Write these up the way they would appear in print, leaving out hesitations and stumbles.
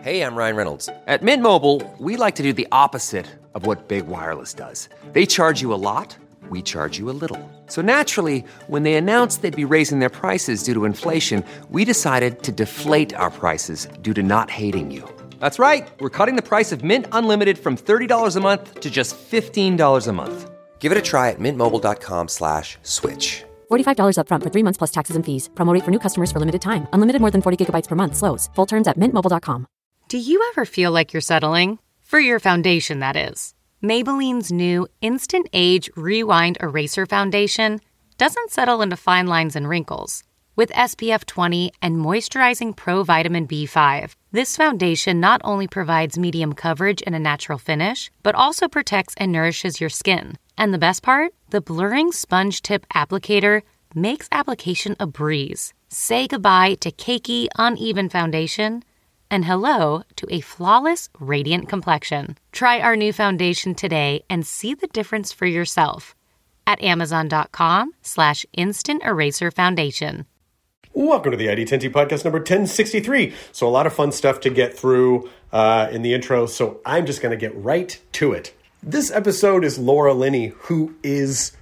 Hey, I'm Ryan Reynolds. At Mint Mobile, we like to do the opposite of what Big Wireless does. They charge you a lot, we charge you a little. So naturally, when they announced they'd be raising their prices due to inflation, we decided to deflate our prices due to not hating you. That's right. We're cutting the price of Mint Unlimited from $30 a month to just $15 a month. Give it a try at mintmobile.com/switch. $45 up front for 3 months plus taxes and fees. Promo rate for new customers for limited time. Unlimited more than 40 gigabytes per month slows. Full terms at mintmobile.com. Do you ever feel like you're settling? For your foundation, that is. Maybelline's new Instant Age Rewind Eraser Foundation doesn't settle into fine lines and wrinkles. With SPF 20 and moisturizing Pro Vitamin B5, this foundation not only provides medium coverage and a natural finish, but also protects and nourishes your skin. And the best part? The blurring sponge tip applicator makes application a breeze. Say goodbye to cakey, uneven foundation and hello to a flawless, radiant complexion. Try our new foundation today and see the difference for yourself at amazon.com/instant eraser foundation. Welcome to the ID10T podcast number 1063. So a lot of fun stuff to get through in the intro, so I'm just going to get right to it. This episode is Laura Linney, who is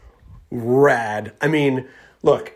rad. I mean, look,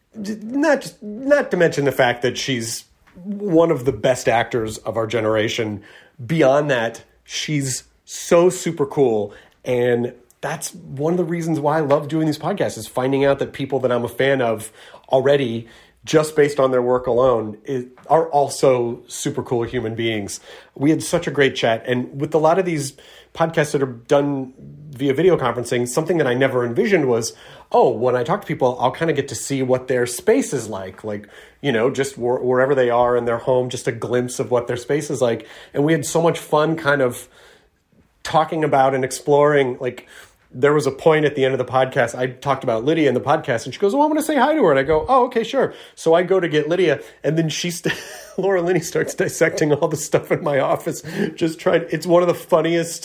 not to mention the fact that she's one of the best actors of our generation. Beyond that, she's so super cool, and that's one of the reasons why I love doing these podcasts, is finding out that people that I'm a fan of already, just based on their work alone, are also super cool human beings. We had such a great chat. And with a lot of these podcasts that are done via video conferencing, something that I never envisioned was, when I talk to people, I'll kind of get to see what their space is like, just wherever they are in their home, just a glimpse of what their space is like. And we had so much fun kind of talking about and exploring, there was a point at the end of the podcast, I talked about Lydia in the podcast, and she goes, I want to say hi to her. And I go, okay, sure. So I go to get Lydia, and then Laura Linney starts dissecting all the stuff in my office. It's one of the funniest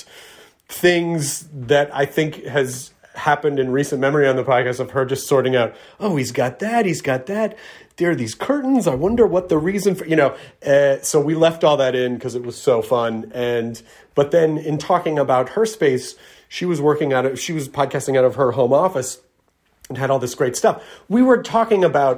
things that I think has happened in recent memory on the podcast, of her just sorting out, he's got that. There are these curtains. I wonder what the reason for, so we left all that in because it was so fun. But then in talking about her space, she was podcasting out of her home office and had all this great stuff. We were sort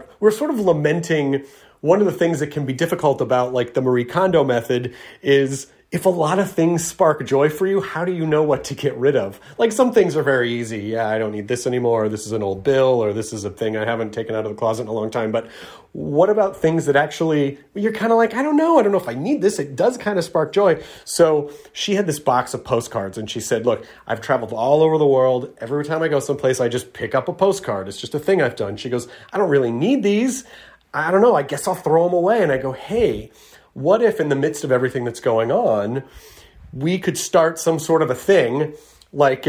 of lamenting one of the things that can be difficult about the Marie Kondo method is, if a lot of things spark joy for you, how do you know what to get rid of? Some things are very easy. Yeah, I don't need this anymore. Or this is an old bill, or this is a thing I haven't taken out of the closet in a long time. But what about things that actually, you're kind of I don't know if I need this. It does kind of spark joy. So she had this box of postcards, and she said, look, I've traveled all over the world. Every time I go someplace, I just pick up a postcard. It's just a thing I've done. She goes, I don't really need these. I don't know. I guess I'll throw them away. And I go, hey, what if in the midst of everything that's going on, we could start some sort of a thing, like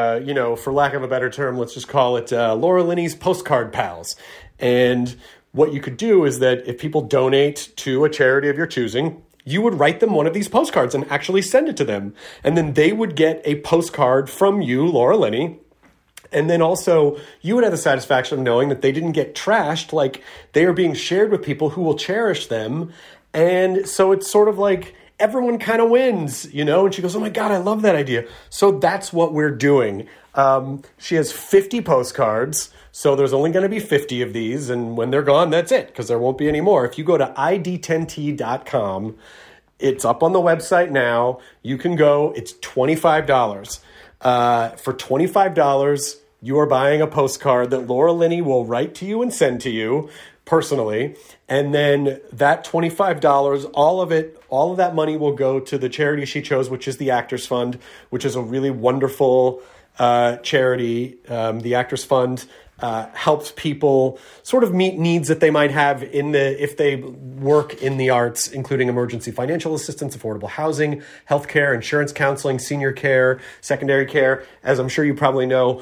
for lack of a better term, let's just call it Laura Linney's Postcard Pals. And what you could do is that if people donate to a charity of your choosing, you would write them one of these postcards and actually send it to them. And then they would get a postcard from you, Laura Linney. And then also, you would have the satisfaction of knowing that they didn't get trashed, they are being shared with people who will cherish them. And so it's sort of everyone kind of wins, And she goes, oh my God, I love that idea. So that's what we're doing. She has 50 postcards, so there's only going to be 50 of these. And when they're gone, that's it, because there won't be any more. If you go to id10t.com, it's up on the website now. You can go. It's $25. For $25, you are buying a postcard that Laura Linney will write to you and send to you personally. And then that $25, all of that money will go to the charity she chose, which is the Actors Fund, which is a really wonderful charity. The Actors Fund helps people sort of meet needs that they might have if they work in the arts, including emergency financial assistance, affordable housing, healthcare, insurance counseling, senior care, secondary care. As I'm sure you probably know,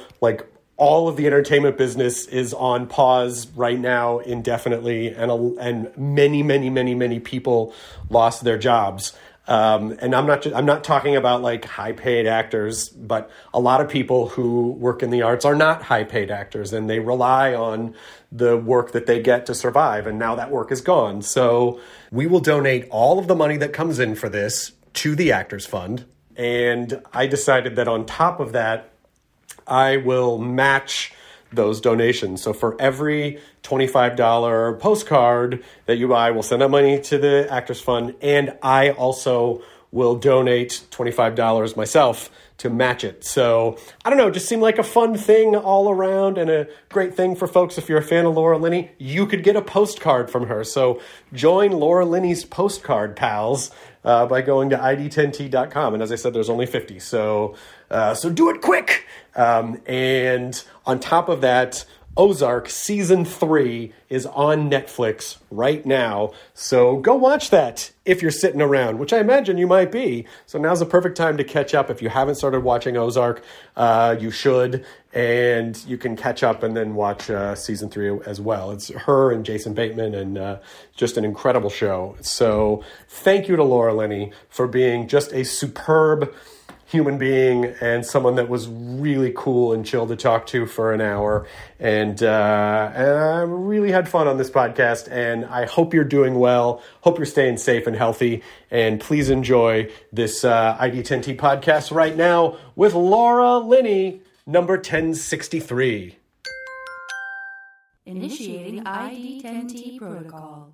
all of the entertainment business is on pause right now indefinitely, and many, many, many, many people lost their jobs. And I'm not talking about like high paid actors, but a lot of people who work in the arts are not high paid actors, and they rely on the work that they get to survive. And now that work is gone. So we will donate all of the money that comes in for this to the Actors Fund. And I decided that on top of that, I will match those donations. So for every $25 postcard that you buy, we'll send that money to the Actors Fund. And I also will donate $25 myself to match it. So I don't know, it just seemed like a fun thing all around and a great thing for folks. If you're a fan of Laura Linney, you could get a postcard from her. So join Laura Linney's postcard pals by going to id10t.com. And as I said, there's only 50. So do it quick. And on top of that, Ozark Season 3 is on Netflix right now. So go watch that if you're sitting around, which I imagine you might be. So now's the perfect time to catch up. If you haven't started watching Ozark, you should. And you can catch up and then watch Season 3 as well. It's her and Jason Bateman, and just an incredible show. So thank you to Laura Linney for being just a superb human being and someone that was really cool and chill to talk to for an hour. And I really had fun on this podcast, and I hope you're doing well. Hope you're staying safe and healthy. And please enjoy this ID10T podcast right now with Laura Linney, number 1063. Initiating ID10T protocol.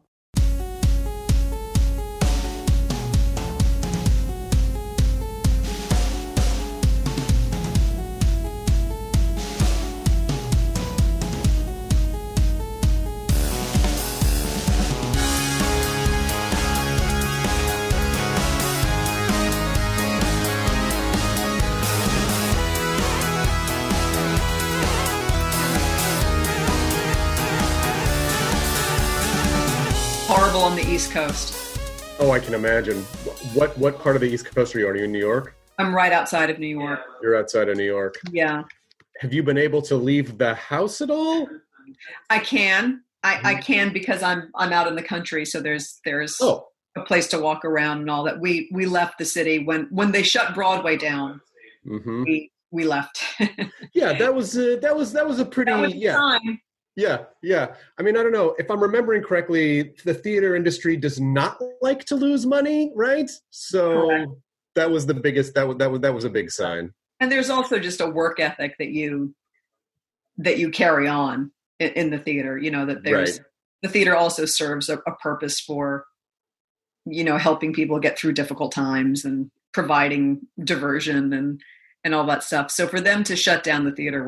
Horrible on the East Coast. Oh, I can imagine. What part of the East Coast are you? Are you in New York? I'm right outside of New York. You're outside of New York. Yeah. Have you been able to leave the house at all? I can. I can because I'm out in the country, so there's a place to walk around and all that. We left the city when they shut Broadway down. Mm-hmm. We left. Yeah, that was a pretty time. Yeah. I mean, I don't know if I'm remembering correctly. The theater industry does not like to lose money, right? So correct. That was the biggest. That was a big sign. And there's also just a work ethic that you carry on in the theater. You know that there's right. The theater also serves a purpose for, helping people get through difficult times and providing diversion and all that stuff. So for them to shut down the theater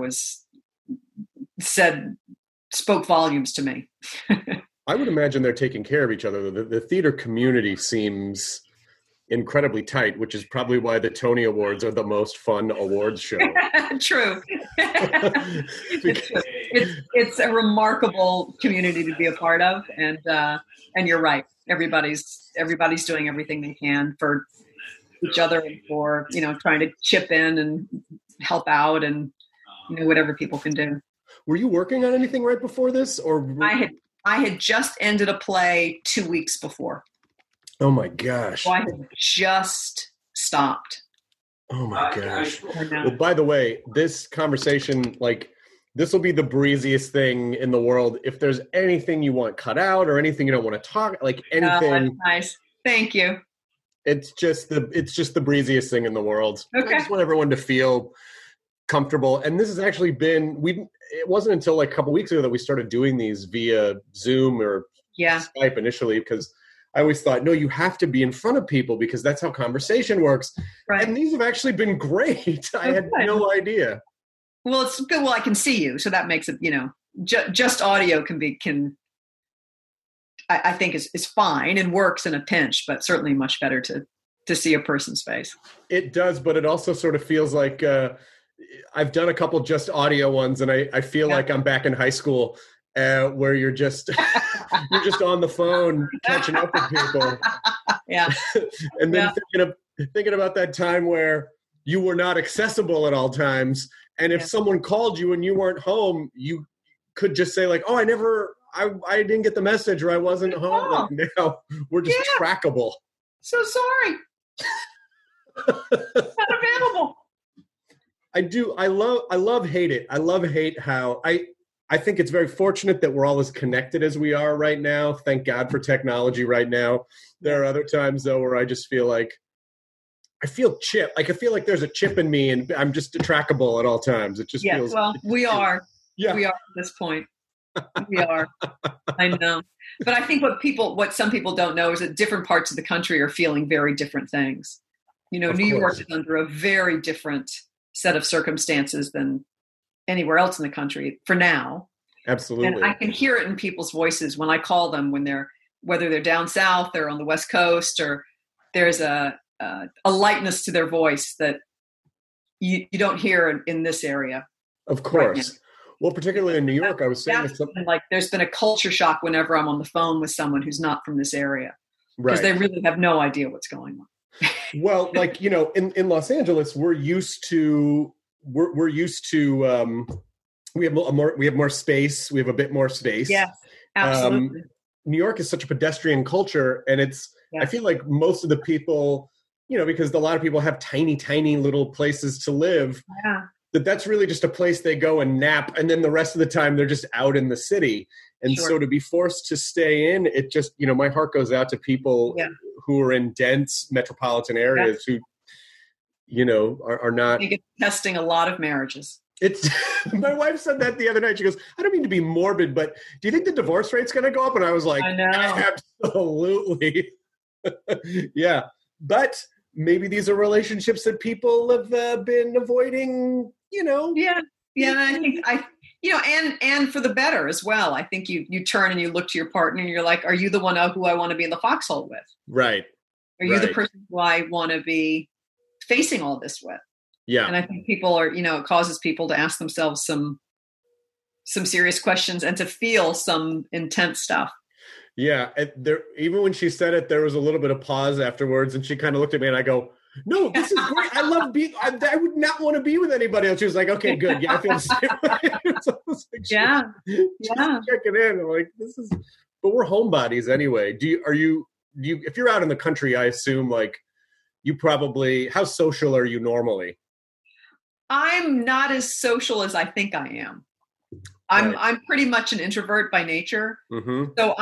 spoke volumes to me. I would imagine they're taking care of each other. The theater community seems incredibly tight, which is probably why the Tony Awards are the most fun awards show. True. It's a remarkable community to be a part of, and you're right. Everybody's doing everything they can for each other and for trying to chip in and help out and whatever people can do. Were you working on anything right before this, or I had just ended a play 2 weeks before. Oh my gosh! So I had just stopped. Oh my gosh! Well, by the way, this conversation, this will be the breeziest thing in the world. If there's anything you want cut out or anything you don't want to talk, anything, that's nice. Thank you. It's just the breeziest thing in the world. Okay. I just want everyone to feel comfortable. And this has actually been, it wasn't until a couple weeks ago that we started doing these via Zoom or Skype initially, because I always thought, no, you have to be in front of people because that's how conversation works. Right. And these have actually been great. I had no idea. Well, it's good. Well, I can see you. So that makes it, just audio I think is fine and works in a pinch, but certainly much better to see a person's face. It does, but it also sort of feels like, I've done a couple just audio ones, and I feel like I'm back in high school, where you're just on the phone catching up with people. Yeah. And then thinking about that time where you were not accessible at all times, and if someone called you and you weren't home, you could just say "Oh, I didn't get the message, or I wasn't home." Now we're just trackable. So sorry. Not available. I do. I love hate it. I love hate how I think it's very fortunate that we're all as connected as we are right now. Thank God for technology right now. There are other times though where I just feel like I feel like there's a chip in me and I'm just trackable at all times. It just feels. Well, we are. Yeah. We are at this point. We are. I know. But I think what some people don't know is that different parts of the country are feeling very different things. You know, New York is under a very different set of circumstances than anywhere else in the country for now. Absolutely. And I can hear it in people's voices when I call them, whether they're down south or on the West Coast, or there's a lightness to their voice that you don't hear in this area. Of course. Right, well, particularly in New York, I was saying like there's been a culture shock whenever I'm on the phone with someone who's not from this area, because they really have no idea what's going on. Well, like, you know, in Los Angeles, we're used to we have more space. We have a bit more space. Yes, absolutely. New York is such a pedestrian culture, and I feel like most of the people, you know, because a lot of people have tiny, tiny little places to live. Yeah. That's really just a place they go and nap, and then the rest of the time they're just out in the city. And so to be forced to stay in, it just, you know, my heart goes out to people who are in dense metropolitan areas who, you know, are not. I think it's testing a lot of marriages. It's my wife said that the other night. She goes, I don't mean to be morbid, but do you think the divorce rate's going to go up? And I was like, I know. Absolutely. Yeah. But maybe these are relationships that people have been avoiding, you know. Yeah. Yeah. I think and for the better as well. I think you turn and you look to your partner and you're like, are you the one who I want to be in the foxhole with? Right. Are you the person who I want to be facing all this with? Yeah. And I think people are, you know, it causes people to ask themselves some serious questions and to feel some intense stuff. Yeah. Even when she said it, there was a little bit of pause afterwards, and she kind of looked at me and I go, no, this is great. I love being, I would not want to be with anybody else. She was like, okay, good. Yeah, I feel the same way. Yeah. Checking in. I'm like, but we're homebodies anyway. If you're out in the country, I assume like you probably, how social are you normally? I'm not as social as I think I am. I'm pretty much an introvert by nature. Mm-hmm. So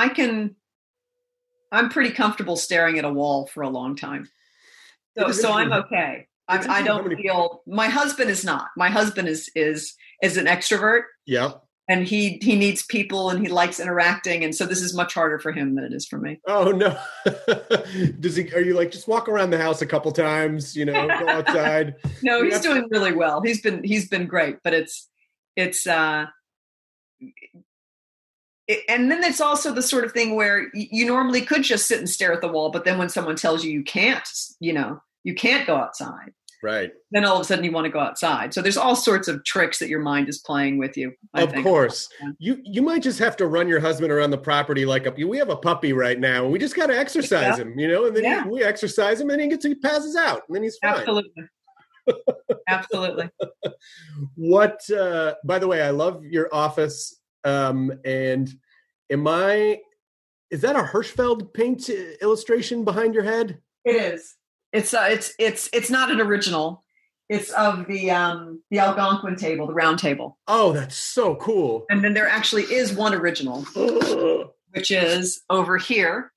I'm pretty comfortable staring at a wall for a long time. So I'm okay. I don't feel, my husband is not. My husband is an extrovert. Yeah. And he needs people and he likes interacting. And so this is much harder for him than it is for me. Oh, no. Are you like, just walk around the house a couple times, you know, go outside? No, he's doing really well. He's been great, but and then it's also the sort of thing where you normally could just sit and stare at the wall. But then when someone tells you can't go outside. Right. Then all of a sudden you want to go outside. So there's all sorts of tricks that your mind is playing with you. Of course. You might just have to run your husband around the property we have a puppy right now, and we just got to exercise him, you know, and then we exercise him and he passes out and then he's fine. Absolutely. Absolutely. What, by the way, I love your office. And is that a Hirschfeld paint illustration behind your head? It is. It's not an original. It's of the Algonquin table, the round table. Oh, that's so cool. And then there actually is one original, which is over here.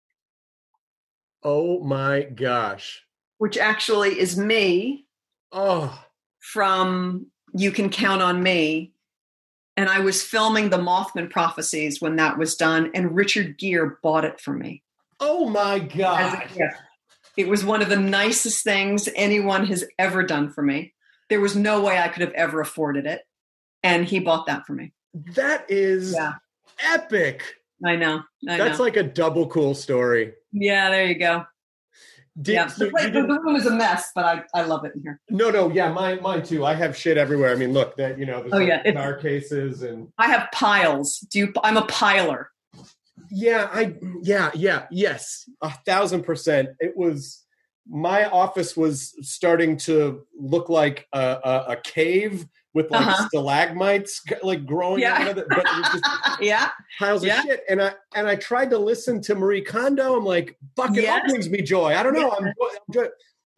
Oh my gosh. Which actually is me. Oh. From You Can Count on Me. And I was filming the Mothman Prophecies when that was done, and Richard Gere bought it for me. Oh my God. It was one of the nicest things anyone has ever done for me. There was no way I could have ever afforded it. And he bought that for me. That is epic. I know. That's like a double cool story. Yeah, there you go. The room is a mess, but I love it in here. No, yeah, mine too. I have shit everywhere. I mean, look, that, you know, there's car cases and I have piles. I'm a piler. Yeah, yes, 1,000%. It was, my office was starting to look like a cave with like stalagmites like growing out of it, but it was just piles of shit. And I tried to listen to Marie Kondo. I'm like, fuck it, all brings me joy. I don't know. I'm joy.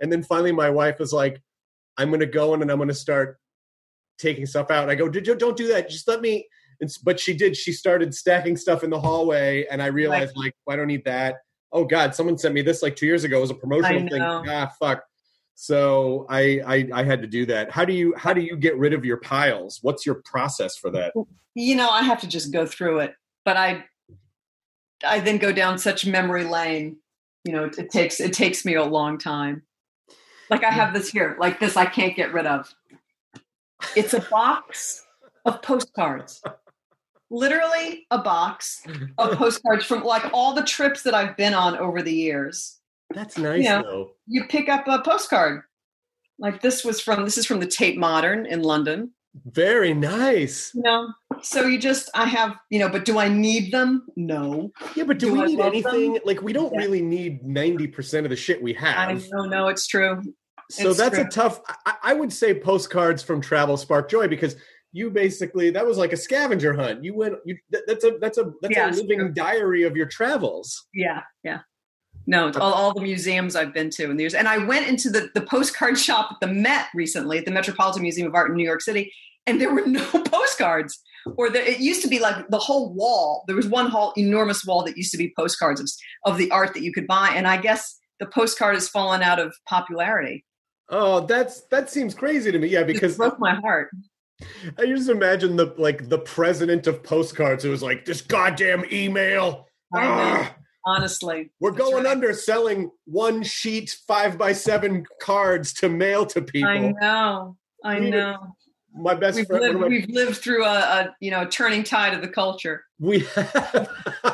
And then finally my wife was like, I'm going to go in and I'm going to start taking stuff out. And I go, don't do that. Just let me. But she did. She started stacking stuff in the hallway. And I realized, like, I don't need that. Oh, God, someone sent me this like 2 years ago. It was a promotional thing. Ah, fuck. So I had to do that. How do you get rid of your piles? What's your process for that? I have to just go through it. But I then go down such memory lane. It takes me a long time. Like I have this here, like this I can't get rid of. It's a box of postcards. Literally a box of postcards from like all the trips that I've been on over the years. That's nice though. You pick up a postcard. Like this is from the Tate Modern in London. Very nice. So I have, but do I need them? No. Yeah, but do we need anything? Them? Like we don't really need 90% of the shit we have. I know, no, it's true. So that's a tough, I would say postcards from travel spark joy because you basically, that was like a scavenger hunt. That's a living diary of your travels. Yeah. Yeah. No, all the museums I've been to in the years. And I went into the postcard shop at the Met recently, at the Metropolitan Museum of Art in New York City, and there were no postcards. It used to be like the whole wall. There was one enormous wall that used to be postcards of the art that you could buy. And I guess the postcard has fallen out of popularity. Oh, that seems crazy to me. Yeah, because it broke my heart. I just imagine the president of postcards who was like, this goddamn email. I know. Honestly, we're going under selling 1 sheet 5x7 cards to mail to people. I know. My best friend. We've lived through a turning tide of the culture. We have.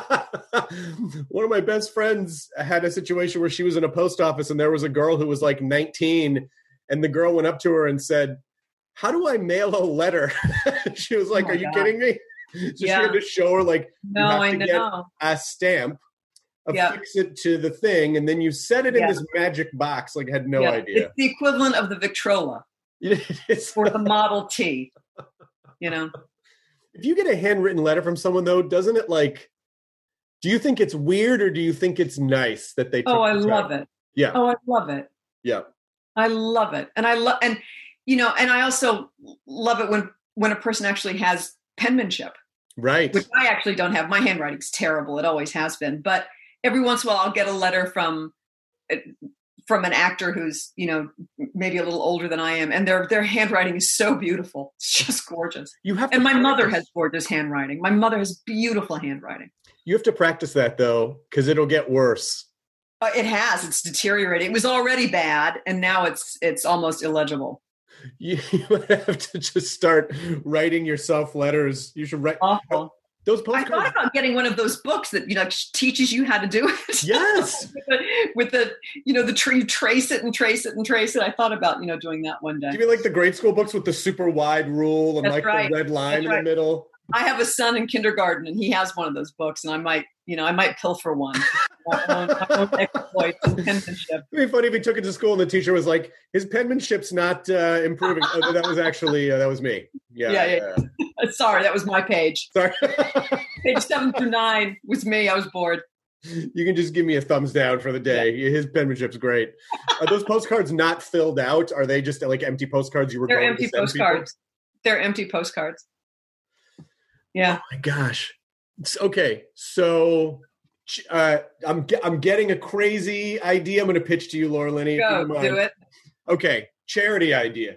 One of my best friends had a situation where she was in a post office and there was a girl who was like 19, and the girl went up to her and said, "How do I mail a letter?" She was like, "Are you kidding me?" So she had to show her like, "No, I know. Get a stamp." Affix it to the thing, and then you set it in this magic box. Like, I had no idea. It's the equivalent of the Victrola or the Model T. If you get a handwritten letter from someone, though, doesn't it do you think it's weird or do you think it's nice that they? I love it. Yeah. Oh, I love it. Yeah. I love it, and I also love it when a person actually has penmanship, right? Which I actually don't have. My handwriting's terrible. It always has been, but every once in a while I'll get a letter from an actor who's, maybe a little older than I am. And their handwriting is so beautiful. It's just gorgeous. And my mother has gorgeous handwriting. My mother has beautiful handwriting. You have to practice that though, because it'll get worse. It has. It's deteriorating. It was already bad. And now it's almost illegible. You would have to just start writing yourself letters. You should write. Awful. Those postcards. I thought about getting one of those books that teaches you how to do it. Yes, with the tree, you trace it and trace it and trace it. I thought about doing that one day. Do you mean like the grade school books with the super wide rule and the red line in the middle? I have a son in kindergarten and he has one of those books, and I might pilfer one. I won't exploit penmanship. It'd be funny if he took it to school and the teacher was like, "His penmanship's not improving." Oh, that was actually that was me. Yeah. Sorry, that was my page. Sorry. Page 7 through 9 was me. I was bored. You can just give me a thumbs down for the day. Yeah. His penmanship's great. Are those postcards not filled out? Are they just like empty postcards you were They're going empty to send postcards. people? They're empty postcards. Yeah. Oh my gosh. Okay, so I'm getting a crazy idea. I'm going to pitch to you, Laura Linney. Go, do it. Okay, charity idea.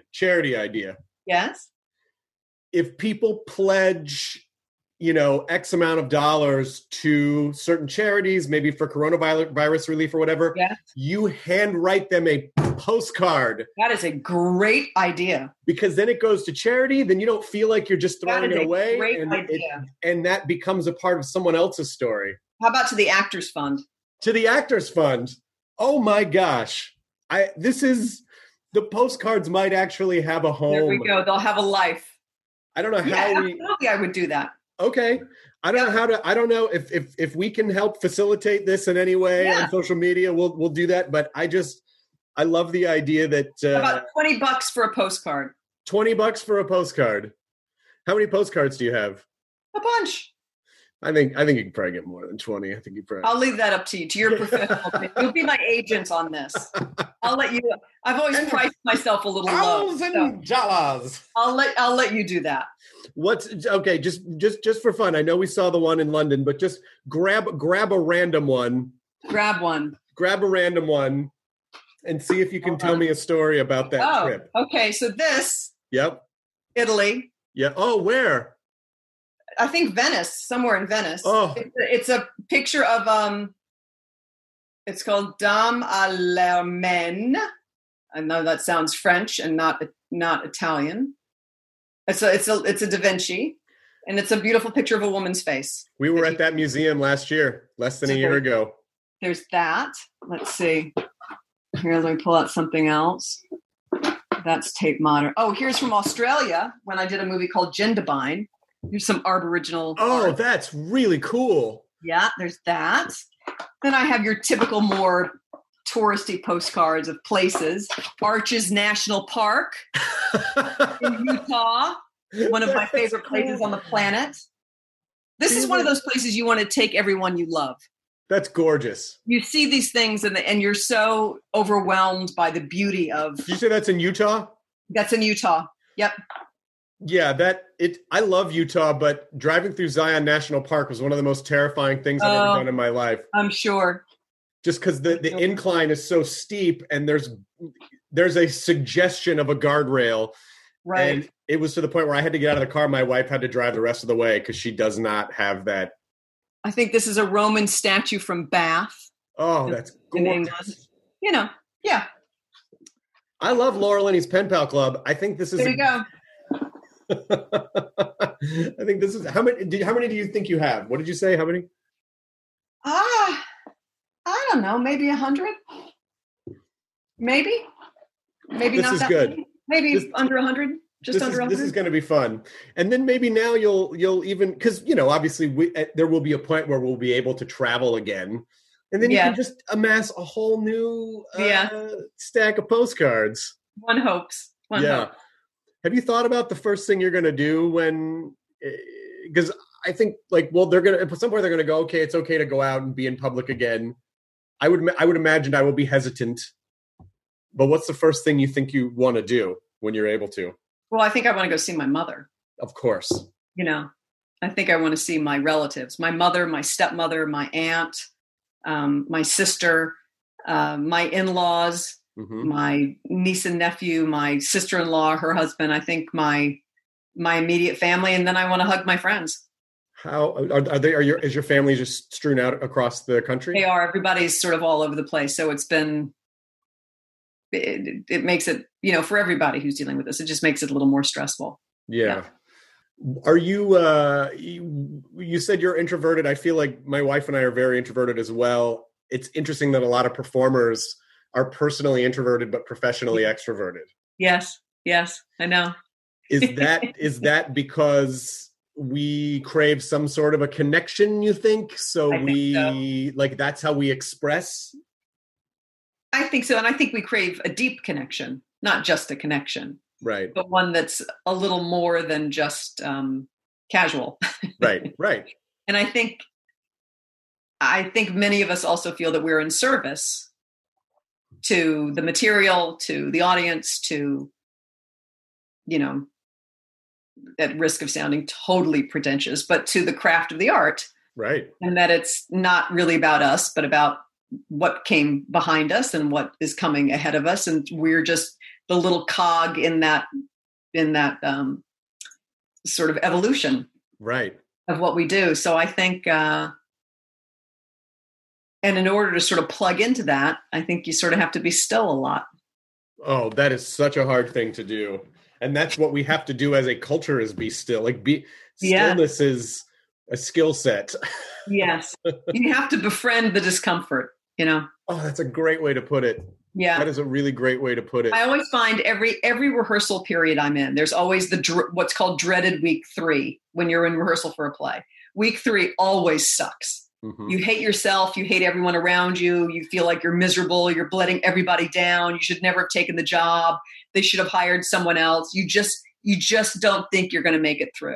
Yes. If people pledge, X amount of dollars to certain charities, maybe for coronavirus relief or whatever, you handwrite them a postcard. That is a great idea. Because then it goes to charity, then you don't feel like you're just throwing it away. Great idea. And that becomes a part of someone else's story. How about to the Actors Fund? To the Actors Fund. Oh my gosh. The postcards might actually have a home. There we go. They'll have a life. I don't know how absolutely I would do that. Okay. I don't know if we can help facilitate this in any way on social media, we'll do that. But I love the idea that about $20 for a postcard. $20 for a postcard. How many postcards do you have? A bunch. I think you can probably get more than 20. I think you probably. I'll leave that up to you, to your professional opinion. You'll be my agent on this. I'll let you. I've always priced myself a little low. $1,000. I'll let you do that. Okay? Just for fun. I know we saw the one in London, but just grab a random one. Grab one. Grab a random one, and see if you can tell me a story about that trip. Okay. So this. Yep. Italy. Yeah. Oh, where? I think Venice, somewhere in Venice. Oh. It's a picture of it's called Dame à l'Armène. I know that sounds French and not Italian. It's a Da Vinci, and it's a beautiful picture of a woman's face. We were at that museum last year, less than a year ago. There's that. Let's see. Here, let me pull out something else. That's Tate Modern. Oh, here's from Australia when I did a movie called Jindabyne. Here's some Aboriginal art. That's really cool. Yeah, there's that. Then I have your typical more touristy postcards of places. Arches National Park in Utah, one of my favorite places on the planet. This is one of those places you want to take everyone you love. That's gorgeous. You see these things and you're so overwhelmed by the beauty of... Did you say that's in Utah? That's in Utah. Yep. Yeah, I love Utah, but driving through Zion National Park was one of the most terrifying things I've ever done in my life. I'm sure. Just because the incline is so steep and there's a suggestion of a guardrail. Right. And it was to the point where I had to get out of the car. My wife had to drive the rest of the way because she does not have that. I think this is a Roman statue from Bath. Oh, that's in England. Yeah. I love Laura Linney's Pen Pal Club. I think this is... There you go. I think this is... How many do you think you have? What did you say? How many? I don't know. Maybe 100? Maybe This not is that good. many. Maybe under 100. Just under 100. This is going to be fun. And then maybe now you'll even... Because, obviously there will be a point where we'll be able to travel again. And then you can just amass a whole new stack of postcards. One hopes. One hope. Have you thought about the first thing you're going to do when... Because I think, they're going to... At some point, they're going to go, okay, it's okay to go out and be in public again. I would imagine I will be hesitant. But what's the first thing you think you want to do when you're able to? Well, I think I want to go see my mother. Of course. I think I want to see my relatives, my mother, my stepmother, my aunt, my sister, my in-laws, my niece and nephew, my sister-in-law, her husband. I think my immediate family, and then I want to hug my friends. How are they? Is your family just strewn out across the country? They are. Everybody's sort of all over the place. So it's been. It makes it, for everybody who's dealing with this, it just makes it a little more stressful. Yeah. Are you, you said you're introverted. I feel like my wife and I are very introverted as well. It's interesting that a lot of performers are personally introverted, but professionally extroverted. Yes. I know. Is that because we crave some sort of a connection, you think? So that's how we express? I think so. And I think we crave a deep connection, not just a connection. Right. But one that's a little more than just casual. Right. And I think many of us also feel that we're in service to the material, to the audience, to, at risk of sounding totally pretentious, but to the craft of the art. Right. And that it's not really about us, but about what came behind us and what is coming ahead of us. And we're just the little cog in that sort of evolution. Right. Of what we do. So I think, and in order to sort of plug into that, I think you sort of have to be still a lot. Oh, that is such a hard thing to do. And that's what we have to do as a culture, is be still. Stillness is a skill set. Yes. You have to befriend the discomfort, Oh, that's a great way to put it. Yeah. That is a really great way to put it. I always find every rehearsal period I'm in, there's always what's called dreaded week 3 when you're in rehearsal for a play. Week 3 always sucks. Mm-hmm. You hate yourself. You hate everyone around you. You feel like you're miserable. You're letting everybody down. You should never have taken the job. They should have hired someone else. You just don't think you're going to make it through.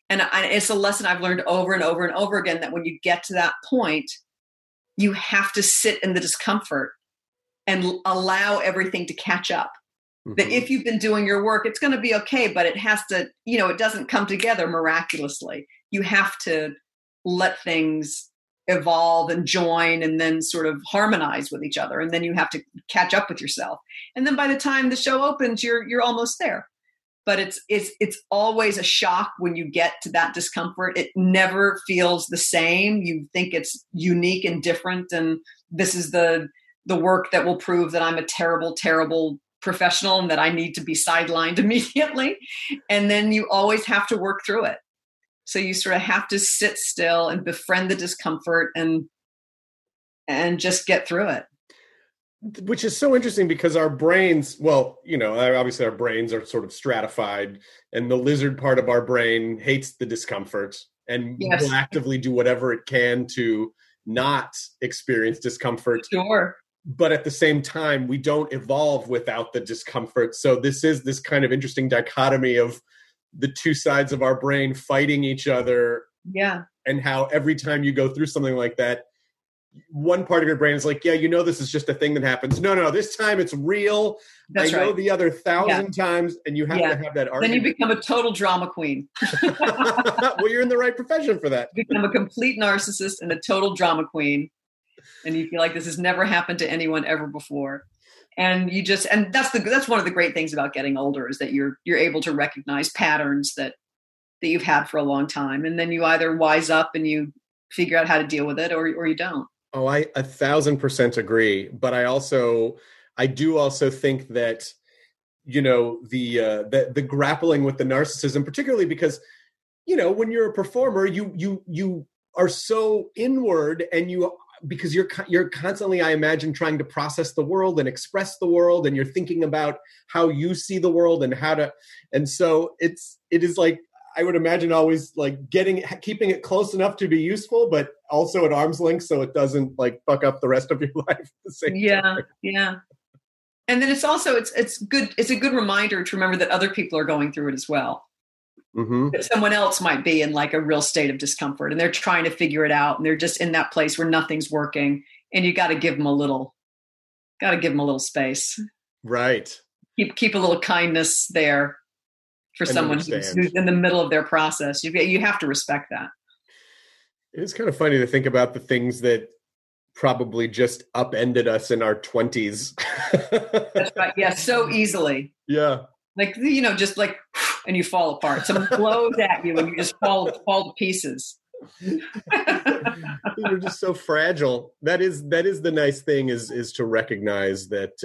And it's a lesson I've learned over and over and over again, that when you get to that point, you have to sit in the discomfort and allow everything to catch up. That if you've been doing your work, it's going to be okay, but it has to, it doesn't come together miraculously. You have to let things evolve and join and then sort of harmonize with each other. And then you have to catch up with yourself. And then by the time the show opens, you're almost there. But it's always a shock when you get to that discomfort. It never feels the same. You think it's unique and different. And this is the work that will prove that I'm a terrible, terrible professional and that I need to be sidelined immediately. And then you always have to work through it. So you sort of have to sit still and befriend the discomfort and just get through it. Which is so interesting because our brains, obviously our brains are sort of stratified, and the lizard part of our brain hates the discomfort and will actively do whatever it can to not experience discomfort. Sure. But at the same time, we don't evolve without the discomfort. So this is this kind of interesting dichotomy of the two sides of our brain fighting each other. Yeah. And how every time you go through something like that, one part of your brain is like, this is just a thing that happens. No, this time it's real. That's I know right. the other 1,000 times, and you have to have that argument. Then you become a total drama queen. Well, you're in the right profession for that. You become a complete narcissist and a total drama queen. And you feel like this has never happened to anyone ever before. And that's one of the great things about getting older, is that you're able to recognize patterns that you've had for a long time. And then you either wise up and you figure out how to deal with it, or you don't. Oh, I 1,000% agree. But I do also think that, the grappling with the narcissism, particularly because, when you're a performer, you are so inward, and because you're constantly, I imagine, trying to process the world and express the world, and you're thinking about how you see the world and so it is like, I would imagine always like keeping it close enough to be useful, but also at arm's length so it doesn't like fuck up the rest of your life at the same time. Yeah. And then it's also, it's good. It's a good reminder to remember that other people are going through it as well. Mm-hmm. That someone else might be in like a real state of discomfort and they're trying to figure it out. And they're just in that place where nothing's working. And you got to give them a little space. Right. Keep a little kindness there for someone who's in the middle of their process. You have to respect that. It is kind of funny to think about the things that probably just upended us in our 20s. That's right. Yeah, so easily. Yeah. Like, just like, and you fall apart. Someone blows at you and you just fall to pieces. You're just so fragile. That is the nice thing is to recognize that,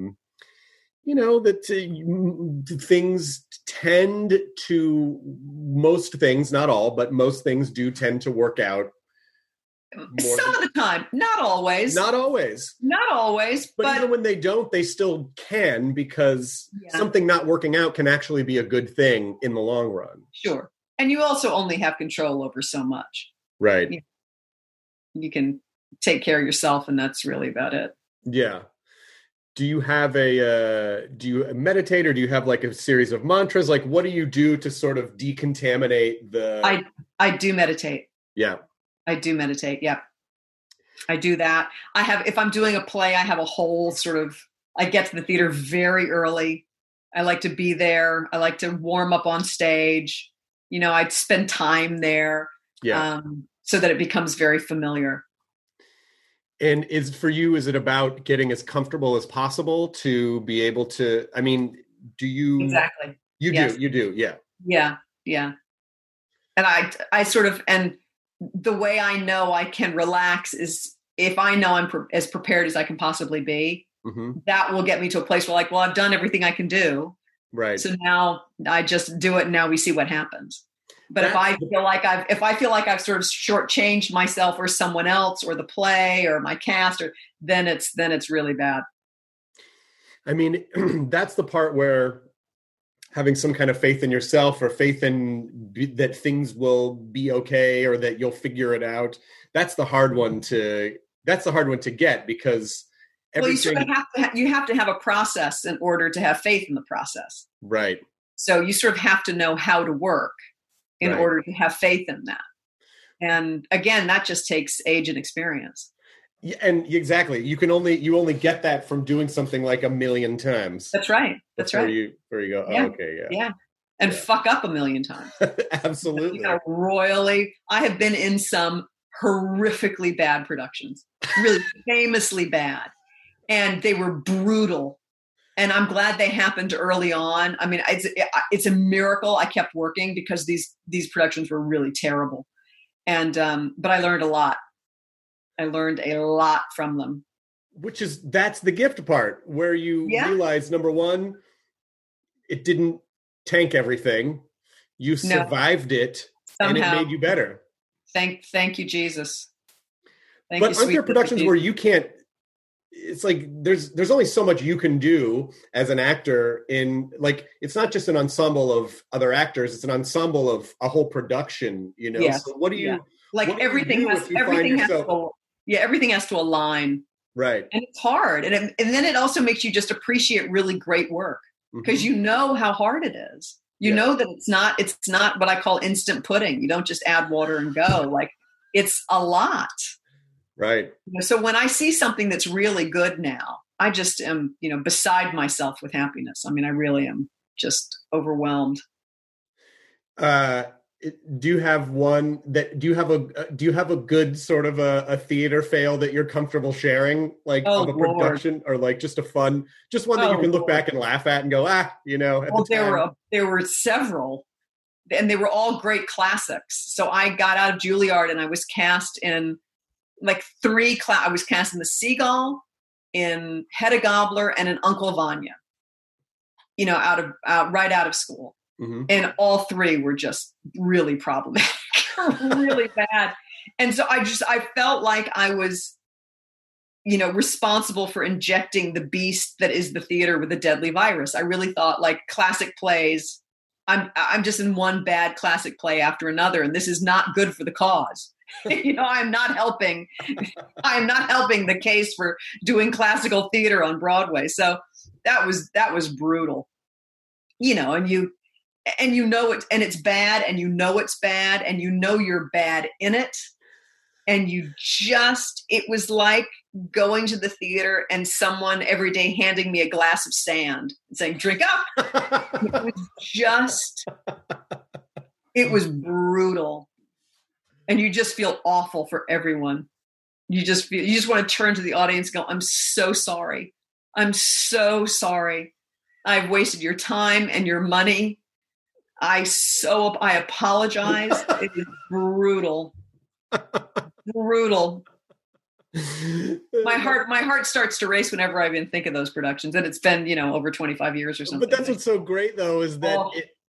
things tend to, most things, not all, but most things do tend to work out. Some of the time, not always. But even when they don't, they still can, because something not working out can actually be a good thing in the long run. Sure. And you also only have control over so much. Right. You can take care of yourself, and that's really about it. Yeah. Do you meditate, or do you have like a series of mantras? Like, what do you do to sort of decontaminate the... I do meditate. Yeah. I do meditate. Yeah. I do that. If I'm doing a play, I have a whole I get to the theater very early. I like to be there. I like to warm up on stage. I'd spend time there. Yeah. So that it becomes very familiar. And is it about getting as comfortable as possible to be able to, do you... Exactly. You do. Yeah. Yeah. Yeah. And and the way I know I can relax is if I know I'm as prepared as I can possibly be. Mm-hmm. That will get me to a place where I've done everything I can do. Right. So now I just do it, and now we see what happens. But if I feel like I've sort of shortchanged myself or someone else or the play or my cast, then it's really bad. That's the part where having some kind of faith in yourself, or faith in that things will be okay, or that you'll figure it out. That's the hard one to get, because everything... you have to have a process in order to have faith in the process. Right. So you sort of have to know how to work in order to have faith in that. And again, that just takes age and experience. Yeah, and exactly. You only get that from doing something like a million times. That's right. That's right. Where you go, yeah. Oh, okay, yeah. Yeah. And fuck up a million times. Absolutely. I have been in some horrifically bad productions, really famously bad. And they were brutal. And I'm glad they happened early on. I mean, it's a miracle I kept working because these productions were really terrible. And, but I learned a lot. I learned a lot from them. That's the gift part, where you realize, number one, it didn't tank everything. You survived it, somehow, and it made you better. Thank you, Jesus. But aren't there productions where you can't, it's like there's only so much you can do as an actor in, like, it's not just an ensemble of other actors, it's an ensemble of a whole production, you know? Yes. So what do you, like everything has to align. Right. And it's hard. And then it also makes you just appreciate really great work because you know how hard it is. You know that it's not what I call instant pudding. You don't just add water and go. Like, it's a lot. Right. So when I see something that's really good now, I just am, beside myself with happiness. I mean, I really am just overwhelmed. Do you have a good sort of a theater fail that you're comfortable sharing, like of a production, or like just one that you can look back and laugh at and go, there were several, and they were all great classics. So I got out of Juilliard and I was cast in like I was cast in The Seagull, in Hedda Gabler, and in Uncle Vanya, right out of school. Mm-hmm. And all three were just really problematic, really bad. And so I felt like I was, responsible for injecting the beast that is the theater with a deadly virus. I really thought, like, classic plays, I'm just in one bad classic play after another, and this is not good for the cause. I'm not helping the case for doing classical theater on Broadway. So that was brutal, and you know it, and it's bad, and it's bad, and you're bad in it. And it was like going to the theater and someone every day handing me a glass of sand and saying, drink up. It was brutal. And you just feel awful for everyone. You just want to turn to the audience and go, I'm so sorry. I'm so sorry. I've wasted your time and your money. I apologize. It is brutal. Brutal. My heart starts to race whenever I even think of those productions. And it's been, over 25 years or something. But that's what's so great, though, is that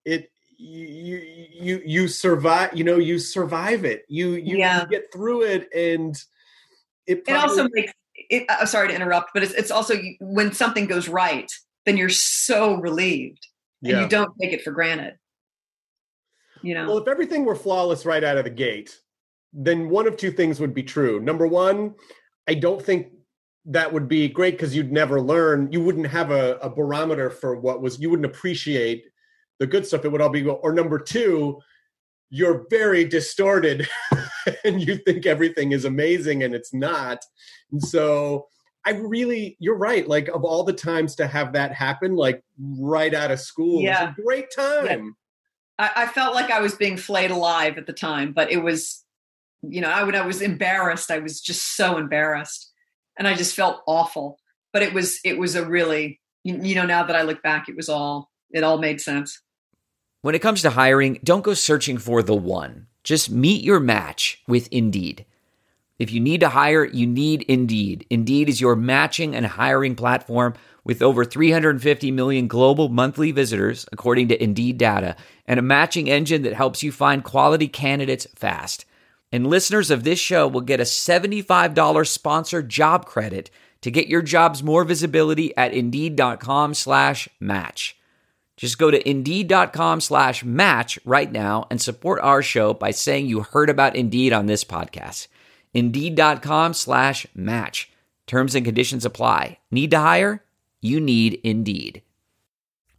you survive, you survive it. You get through it, and it also makes it, I'm sorry to interrupt, but it's also, when something goes right, then you're so relieved and you don't take it for granted. Well, if everything were flawless right out of the gate, then one of two things would be true. Number one, I don't think that would be great, because you'd never learn. You wouldn't have a barometer for you wouldn't appreciate the good stuff. It would all be, or number two, you're very distorted and you think everything is amazing and it's not. And so you're right. Like, of all the times to have that happen, like right out of school, it was a great time. Yeah. I felt like I was being flayed alive at the time, but it was, I was embarrassed. I was just so embarrassed, and I just felt awful. But it was a really, now that I look back, it all made sense. When it comes to hiring, don't go searching for the one. Just meet your match with Indeed. If you need to hire, you need Indeed. Indeed is your matching and hiring platform with over 350 million global monthly visitors, according to Indeed data, and a matching engine that helps you find quality candidates fast. And listeners of this show will get a $75 sponsored job credit to get your jobs more visibility at Indeed.com/match. Just go to Indeed.com/match right now and support our show by saying you heard about Indeed on this podcast. Indeed.com/match. Terms and conditions apply. Need to hire? You need Indeed.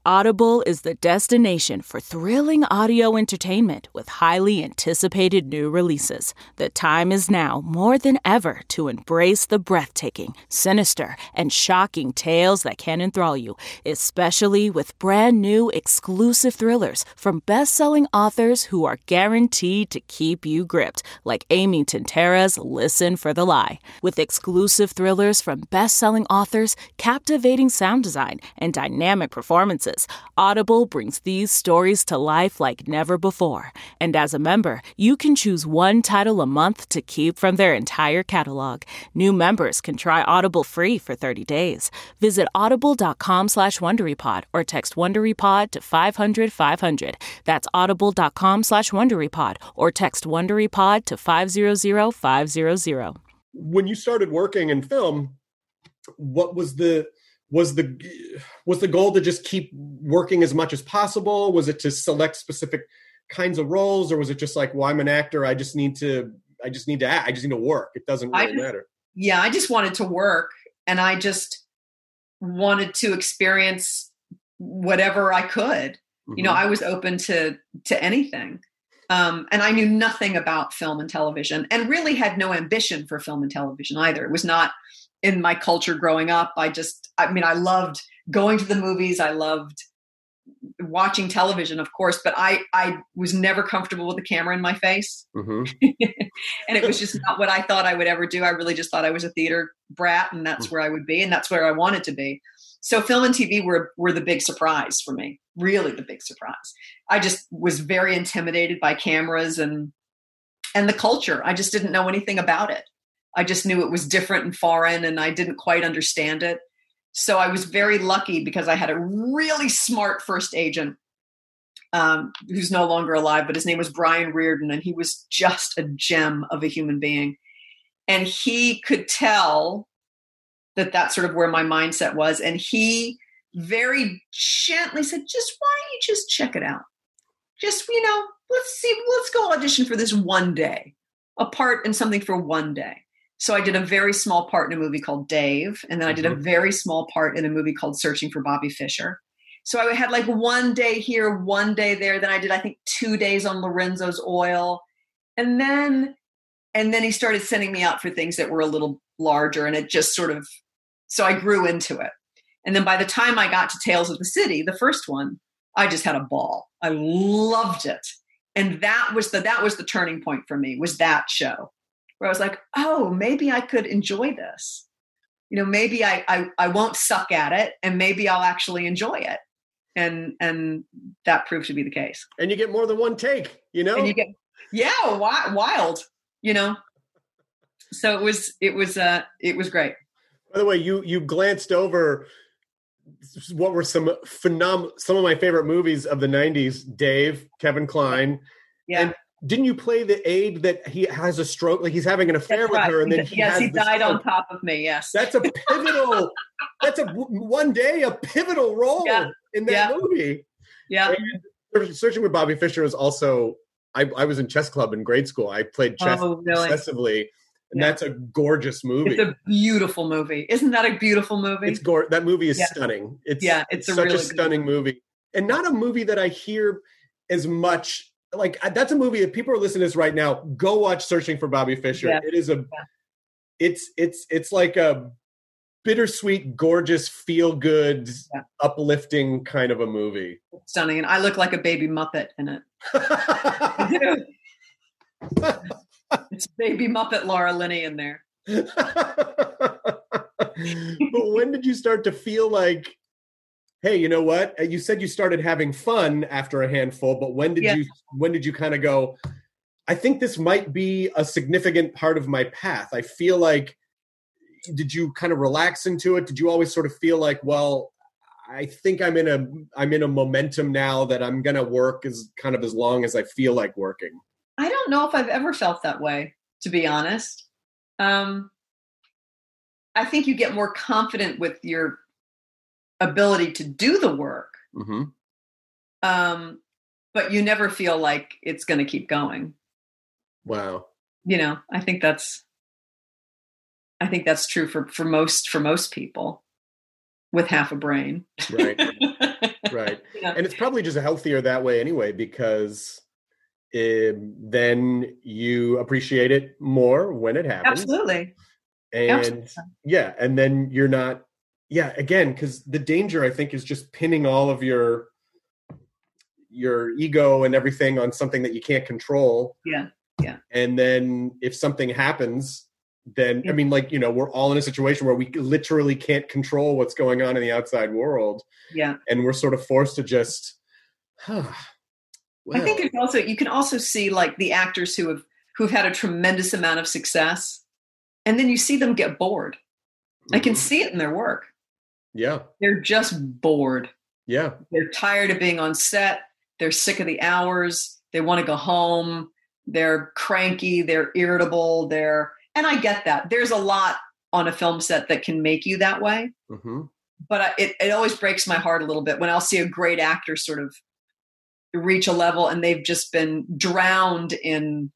Audible is the destination for thrilling audio entertainment with highly anticipated new releases. The time is now more than ever to embrace the breathtaking, sinister, and shocking tales that can enthrall you, especially with brand new exclusive thrillers from best-selling authors who are guaranteed to keep you gripped, like Amy Tintera's Listen for the Lie. With exclusive thrillers from best-selling authors, captivating sound design, and dynamic performances, Audible brings these stories to life like never before. And as a member, you can choose one title a month to keep from their entire catalog. New members can try Audible free for 30 days. Visit audible.com/WonderyPod or text WonderyPod to 500-500. That's audible.com/WonderyPod or text WonderyPod to 500-500. When you started working in film, what was the goal to just keep working as much as possible? Was it to select specific kinds of roles, or was it just like, well, I'm an actor, I just need to act, I just need to work, it doesn't really matter? Yeah, I just wanted to work, and I just wanted to experience whatever I could. Mm-hmm. You know, I was open to anything. And I knew nothing about film and television, and really had no ambition for film and television either. It was not in my culture growing up. I loved going to the movies. I loved watching television, of course, but I was never comfortable with the camera in my face. Mm-hmm. And it was just not what I thought I would ever do. I really just thought I was a theater brat, and that's where I would be, and that's where I wanted to be. So film and TV were the big surprise for me, really the big surprise. I just was very intimidated by cameras and the culture. I just didn't know anything about it. I just knew it was different and foreign, and I didn't quite understand it. So I was very lucky because I had a really smart first agent who's no longer alive, but his name was Brian Reardon, and he was just a gem of a human being. And he could tell that that's sort of where my mindset was. And he very gently said, why don't you just check it out? Just, let's go audition for this one day, a part in something for one day. So I did a very small part in a movie called Dave. And then I did a very small part in a movie called Searching for Bobby Fischer. So I had like one day here, one day there. Then I did, I think, 2 days on Lorenzo's Oil. And then he started sending me out for things that were a little larger. And it just sort of, so I grew into it. And then by the time I got to Tales of the City, the first one, I just had a ball. I loved it. And that was the turning point for me, was that show, where I was like, oh, maybe I could enjoy this. You know, maybe I won't suck at it, and maybe I'll actually enjoy it. And that proved to be the case. And you get more than one take, you know? And you get, wild, you know? So it was great. By the way, you glanced over what were some of my favorite movies of the 90s, Dave, Kevin Kline. Yeah. And didn't you play the aide that he has a stroke, like he's having an affair with her, and then he died on top of me. Yes. That's a pivotal, a pivotal role in that movie. Yeah. And Searching for Bobby Fischer was also, I was in chess club in grade school. I played chess obsessively. And that's a gorgeous movie. It's a beautiful movie. Isn't that a beautiful movie? It's that movie is stunning. It's such a stunning movie. And not a movie that I hear as much. Like, that's a movie that people are listening to this right now. Go watch Searching for Bobby Fischer. Yeah. It is it's like a bittersweet, gorgeous, feel good, uplifting kind of a movie. It's stunning. And I look like a baby Muppet in it. It's baby Muppet Laura Linney in there. But when did you start to feel like, hey, you know what? You said you started having fun after a handful, but when did you kind of go, I think this might be a significant part of my path? I feel like, did you kind of relax into it? Did you always sort of feel like, well, I think I'm in a momentum now that I'm going to work as long as I feel like working? I don't know if I've ever felt that way, to be honest. I think you get more confident with your ability to do the work. Mm-hmm. But you never feel like it's going to keep going. Wow. You know, I think that's true for most people with half a brain. Right. Right. You know? And it's probably just healthier that way anyway, because then you appreciate it more when it happens. Absolutely. And Absolutely. yeah, and then you're not, again, because the danger, I think, is just pinning all of your ego and everything on something that you can't control. Yeah. And then if something happens, then, I mean, like, we're all in a situation where we literally can't control what's going on in the outside world. Yeah. And we're sort of forced to just, well. I think you can also see like the actors who've had a tremendous amount of success, and then you see them get bored. Mm-hmm. I can see it in their work. Yeah. They're just bored. Yeah. They're tired of being on set. They're sick of the hours. They want to go home. They're cranky. They're irritable. And I get that. There's a lot on a film set that can make you that way. Mm-hmm. But it always breaks my heart a little bit when I'll see a great actor sort of reach a level and they've just been drowned in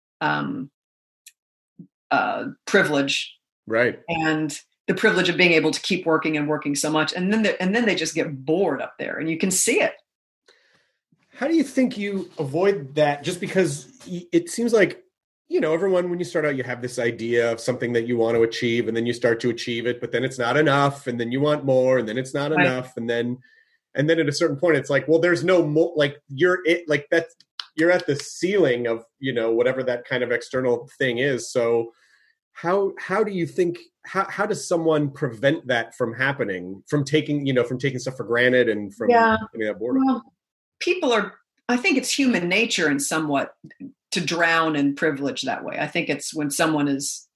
privilege. Right. And the privilege of being able to keep working and working so much. And then they just get bored up there, and you can see it. How do you think you avoid that? Just because it seems like, everyone, when you start out, you have this idea of something that you want to achieve, and then you start to achieve it, but then it's not enough, and then you want more, and then it's not enough. And then at a certain point, it's like, well, there's no more, like you're at the ceiling of, whatever that kind of external thing is. So how do you think, how does someone prevent that from happening, from taking stuff for granted and from getting that bored? Well, I think it's human nature in somewhat to drown in privilege that way. I think it's when someone is,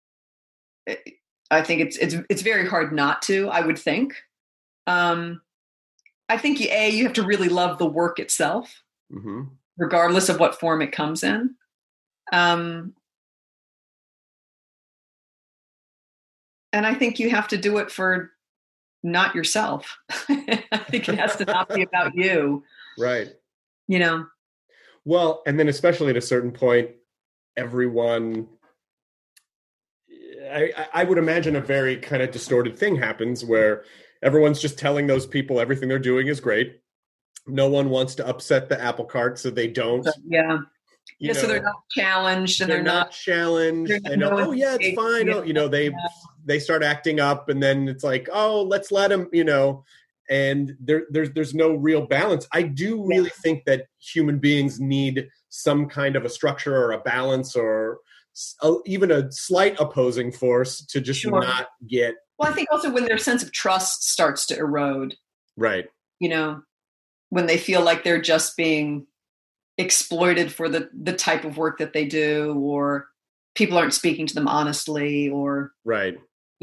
I think it's very hard not to, I would think. I think you have to really love the work itself, mm-hmm. regardless of what form it comes in. And I think you have to do it for not yourself. I think it has to not be about you. Right. Well, and then especially at a certain point, everyone, I would imagine a very kind of distorted thing happens where everyone's just telling those people everything they're doing is great. No one wants to upset the apple cart, so they don't. Yeah. So they're not challenged, and they're not challenged. They know, oh yeah, it's fine. They start acting up, and then it's like, oh, let's let them, and there's no real balance. I do really think that human beings need some kind of a structure or a balance or even a slight opposing force to just not get. Well, I think also when their sense of trust starts to erode. Right. When they feel like they're just being exploited for the type of work that they do, or people aren't speaking to them honestly, or right.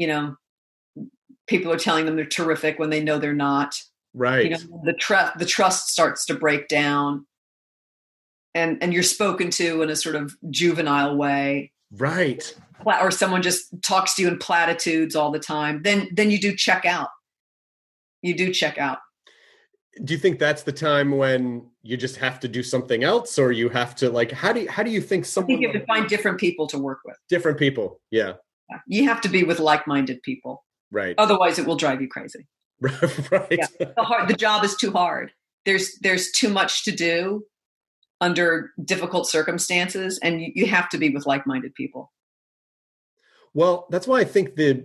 People are telling them they're terrific when they know they're not. Right. The trust starts to break down, and you're spoken to in a sort of juvenile way. Right. Or someone just talks to you in platitudes all the time. Then you do check out. You do check out. Do you think that's the time when you just have to do something else, or you have to how do you think someone? I think you have to find different people to work with. Different people, yeah. You have to be with like-minded people, right? Otherwise, it will drive you crazy. Right. Yeah. The job is too hard. There's too much to do under difficult circumstances, and you have to be with like-minded people. Well, that's why I think the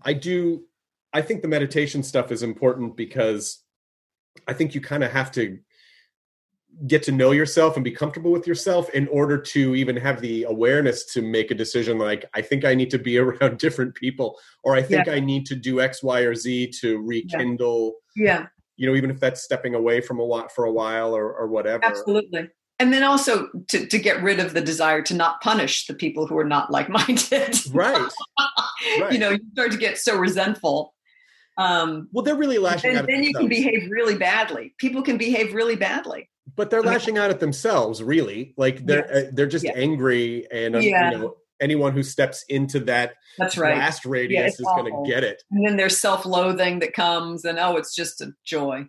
meditation stuff is important, because I think you kind of have to get to know yourself and be comfortable with yourself in order to even have the awareness to make a decision like, I think I need to be around different people, or I think I need to do X, Y, or Z to rekindle. Yeah. Even if that's stepping away from for a while or whatever. Absolutely. And then also to get rid of the desire to not punish the people who are not like-minded. Right. Right. You start to get so resentful. Well, they're really lashing out at themselves. Then you can behave really badly. People can behave really badly. But they're lashing out at themselves, really. Like they're just angry, and anyone who steps into that blast radius is going to get it. And then there's self-loathing that comes, and it's just a joy.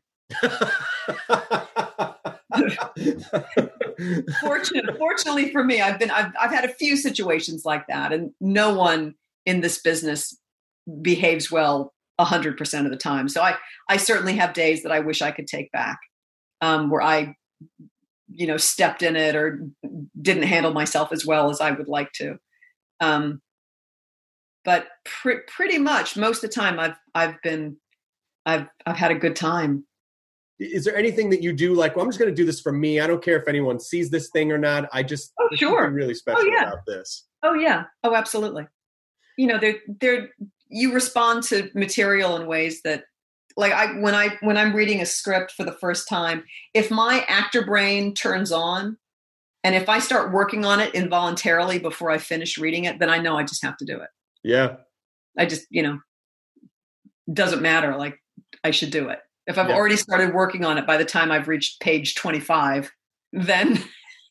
Fortunately for me, I've had a few situations like that, and no one in this business behaves well 100% of the time. So I certainly have days that I wish I could take back, where I, stepped in it or didn't handle myself as well as I would like to. But pretty much most of the time I've had a good time. Is there anything that you do like, well, I'm just going to do this for me. I don't care if anyone sees this thing or not. I just, sure. something really special about this. Oh yeah. Oh, absolutely. You respond to material in ways that, like, when I'm reading a script for the first time, if my actor brain turns on and if I start working on it involuntarily before I finish reading it, then I know I just have to do it. Yeah. I just, doesn't matter. Like, I should do it. If I've already started working on it by the time I've reached page 25, then,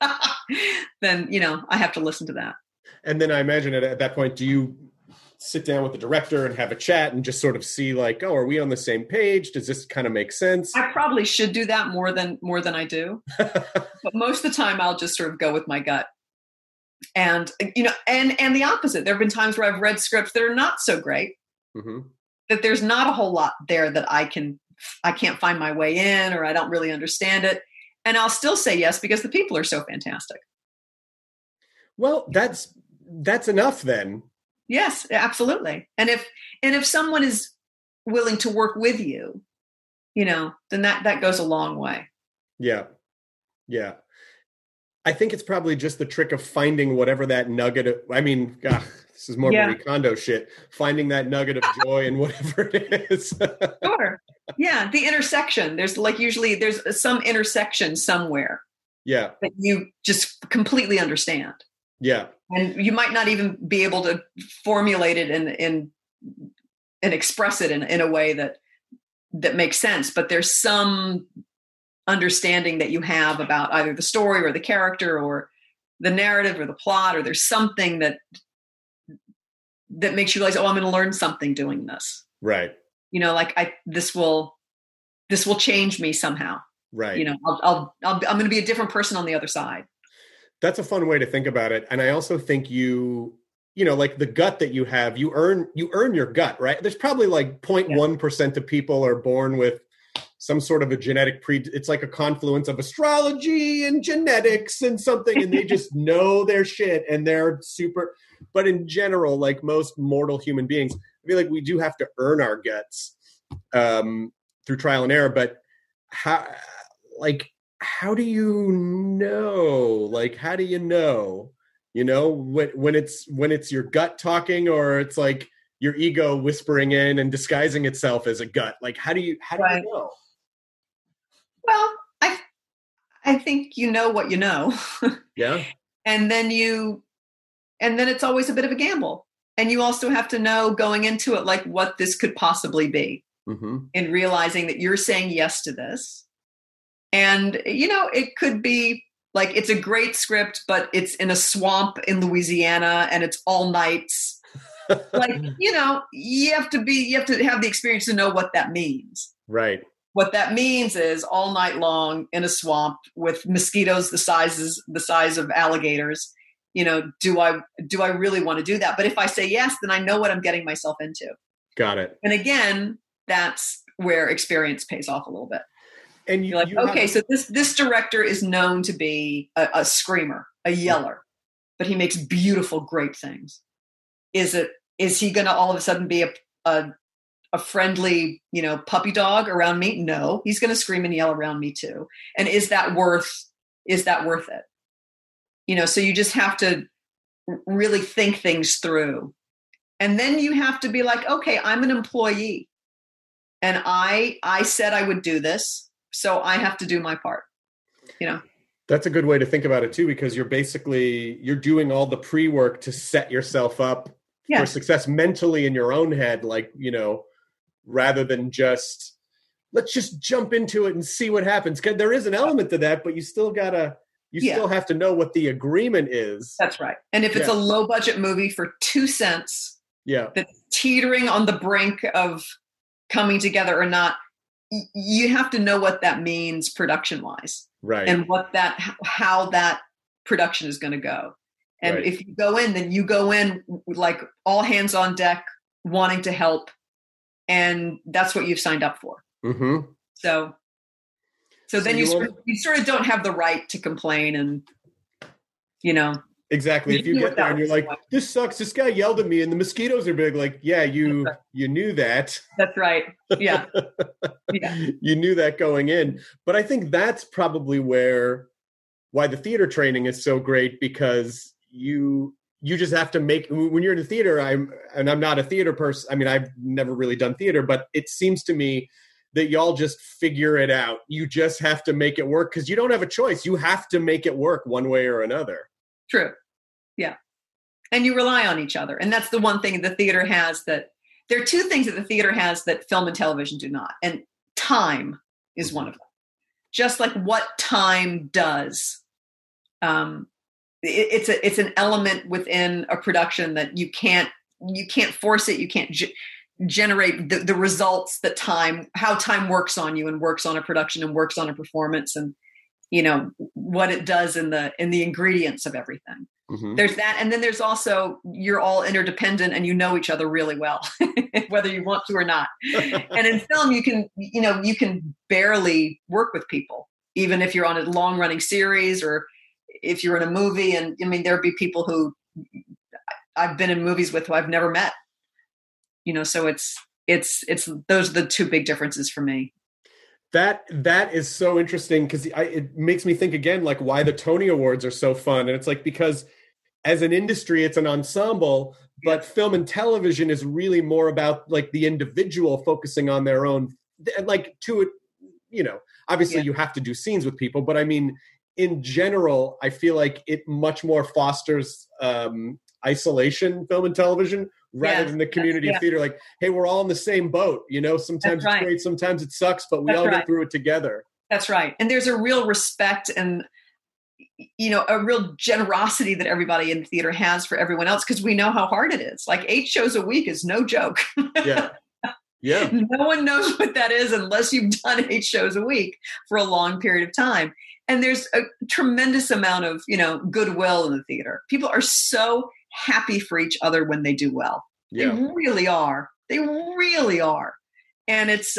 I have to listen to that. And then I imagine at that point, do you sit down with the director and have a chat and just sort of see like, oh, are we on the same page? Does this kind of make sense? I probably should do that more than I do. But most of the time I'll just sort of go with my gut. And, and the opposite. There have been times where I've read scripts that are not so great, that there's not a whole lot there that I can't find my way in, or I don't really understand it. And I'll still say yes, because the people are so fantastic. Well, that's enough then. Yes, absolutely. And if someone is willing to work with you, then that goes a long way. Yeah. Yeah. I think it's probably just the trick of finding whatever that nugget this is more Marie Kondo shit, finding that nugget of joy in whatever it is. Sure. Yeah. The intersection. There's usually some intersection somewhere. Yeah. That you just completely understand. Yeah. And you might not even be able to formulate it and express it in a way that makes sense. But there's some understanding that you have about either the story or the character or the narrative or the plot, or there's something that makes you realize, oh, I'm going to learn something doing this. Right. This will change me somehow. Right. I'm going to be a different person on the other side. That's a fun way to think about it. And I also think like the gut that you have, you earn your gut, right? There's probably like 0.1% of people are born with some sort of a genetic it's like a confluence of astrology and genetics and something, and they just know their shit and they're super. But in general, like most mortal human beings, I feel like we do have to earn our guts through trial and error. But how do you know? Like, how do you know? When it's your gut talking, or it's like your ego whispering in and disguising itself as a gut. Like, how do you know? Well, I think you know what you know. Yeah. And then it's always a bit of a gamble. And you also have to know going into it, like, what this could possibly be, in realizing that you're saying yes to this. And, it could be like, it's a great script, but it's in a swamp in Louisiana and it's all nights. Like, you have to have the experience to know what that means. Right. What that means is all night long in a swamp with mosquitoes the size of alligators. Do I really want to do that? But if I say yes, then I know what I'm getting myself into. Got it. And again, that's where experience pays off a little bit. And you're like, okay, so this director is known to be a screamer, a yeller, but he makes beautiful, great things. Is he going to all of a sudden be a friendly, puppy dog around me? No, he's going to scream and yell around me too. And is that worth it? So you just have to really think things through. And then you have to be like, okay, I'm an employee and I said I would do this. So I have to do my part, That's a good way to think about it too, because you're doing all the pre-work to set yourself up for success mentally in your own head, like, rather than let's just jump into it and see what happens. 'Cause there is an element to that, but you still still have to know what the agreement is. That's right. And if it's a low budget movie for 2 cents, that's teetering on the brink of coming together or not, you have to know what that means production wise, right? And how that production is going to go. And if you go in, then you go in like all hands on deck, wanting to help and that's what you've signed up for. Mm-hmm. So then you sort of don't have the right to complain, and exactly. If you get there and you're like, this sucks, this guy yelled at me and the mosquitoes are big, like, yeah, you knew that. That's right. Yeah. Yeah. You knew that going in. But I think that's probably why the theater training is so great, because you just have to when you're in a theater, I'm not a theater person. I mean, I've never really done theater, but it seems to me that y'all just figure it out. You just have to make it work, because you don't have a choice. You have to make it work one way or another. True. Yeah. And you rely on each other. And that's the one thing the theater has that there are two things that the theater has that film and television do not. And time is one of them. Just like what time does. It's an element within a production that you can't force it. You can't generate the results that how time works on you and works on a production and works on a performance, and what it does in the ingredients of everything. Mm-hmm. There's that, and then there's also, you're all interdependent and you know each other really well, whether you want to or not. And in film, you can barely work with people, even if you're on a long running series or if you're in a movie. And I mean, there'd be people who I've been in movies with who I've never met. So it's those are the two big differences for me. That is so interesting, because it makes me think again, like, why the Tony Awards are so fun. And it's like, because as an industry, it's an ensemble, but film and television is really more about like the individual focusing on their own, like obviously you have to do scenes with people, but I mean, in general, I feel like it much more fosters isolation, film and television, rather than the community of theater. Like, hey, we're all in the same boat. Sometimes it's great, sometimes it sucks, but we all get through it together. That's right. And there's a real respect and, a real generosity that everybody in the theater has for everyone else, because we know how hard it is. Like 8 shows a week is no joke. Yeah. Yeah. No one knows what that is unless you've done 8 shows a week for a long period of time. And there's a tremendous amount of, goodwill in the theater. People are so happy for each other when they do well. Yeah. They really are. They really are. And it's,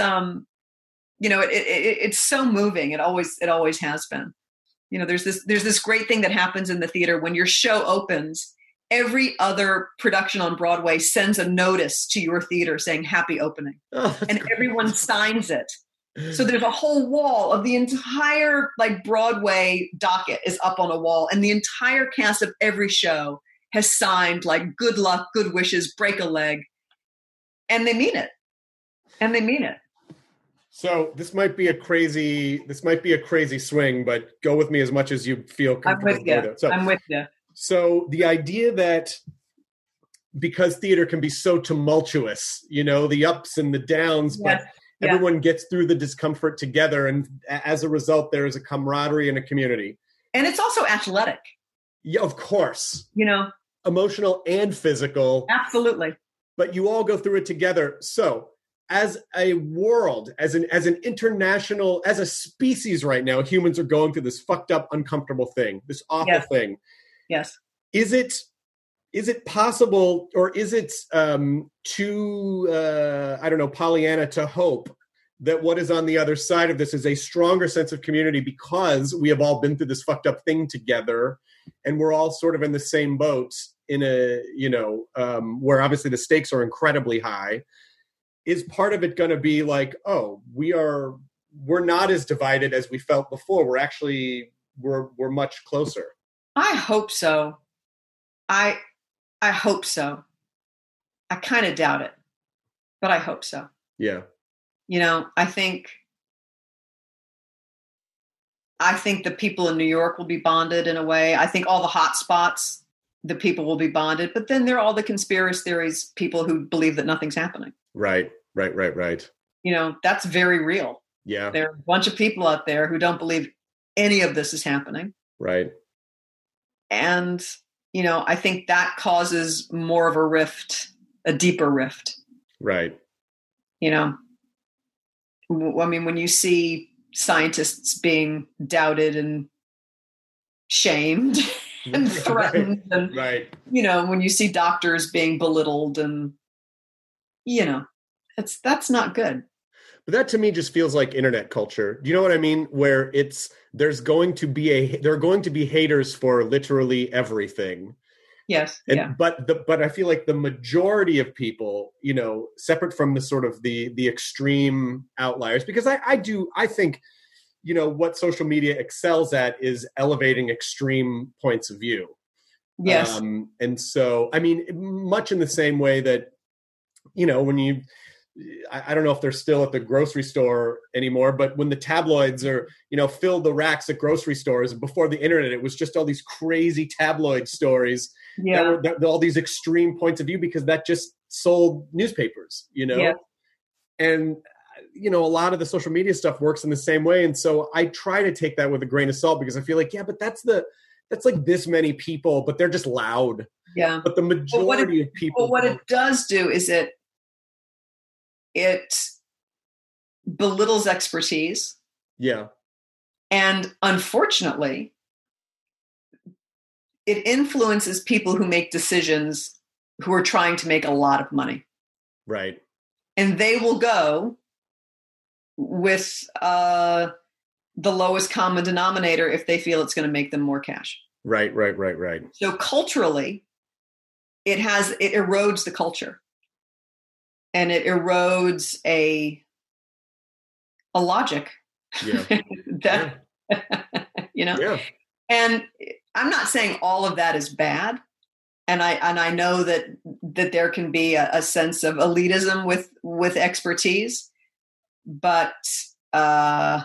it's so moving. It always has been. There's this great thing that happens in the theater when your show opens. Every other production on Broadway sends a notice to your theater saying happy opening. Oh, and great. Everyone signs it. So there's a whole wall of the entire Broadway docket is up on a wall, and the entire cast of every show has signed good luck, good wishes, break a leg. And they mean it. So this might be a crazy swing, but go with me as much as you feel comfortable. I'm with you. So the idea that because theater can be so tumultuous, the ups and the downs, but everyone gets through the discomfort together. And as a result, there is a camaraderie and a community. And it's also athletic. Yeah, of course. Emotional and physical. Absolutely. But you all go through it together. So as a world, as an international, as a species right now, humans are going through this fucked up, uncomfortable thing, this awful thing. Yes. Is it possible, or is it too Pollyanna to hope that what is on the other side of this is a stronger sense of community, because we have all been through this fucked up thing together, and we're all sort of in the same boat in a, where obviously the stakes are incredibly high? Is part of it going to be like, oh, we're not as divided as we felt before. We're much closer. I hope so. I hope so. I kind of doubt it, but I hope so. Yeah. I think the people in New York will be bonded in a way. I think all the hot spots, the people will be bonded, but then there are all the conspiracy theories, people who believe that nothing's happening. Right. That's very real. Yeah. There are a bunch of people out there who don't believe any of this is happening. Right. And, I think that causes more of a rift, a deeper rift. Right. I mean, when you see scientists being doubted and shamed and threatened, and, when you see doctors being belittled and, That's not good. But that to me just feels like internet culture. Do you know what I mean? Where there are going to be haters for literally everything. Yes. But I feel like the majority of people, separate from the sort of the extreme outliers, because I think, what social media excels at is elevating extreme points of view. Yes. And so, I mean, much in the same way that, when I don't know if they're still at the grocery store anymore, but when the tabloids filled the racks at grocery stores before the internet, it was just all these crazy tabloid stories. Yeah. That were all these extreme points of view, because that just sold newspapers, Yeah. And, a lot of the social media stuff works in the same way. And so I try to take that with a grain of salt, because I feel like, but that's like this many people, but they're just loud. Yeah. But the majority of people. But what it does do is it belittles expertise. Yeah. And unfortunately, it influences people who make decisions who are trying to make a lot of money. Right. And they will go with the lowest common denominator if they feel it's going to make them more cash. Right. So culturally, it erodes the culture. And it erodes a logic. Yeah. Yeah. And I'm not saying all of that is bad. And I know that there can be a sense of elitism with expertise, but I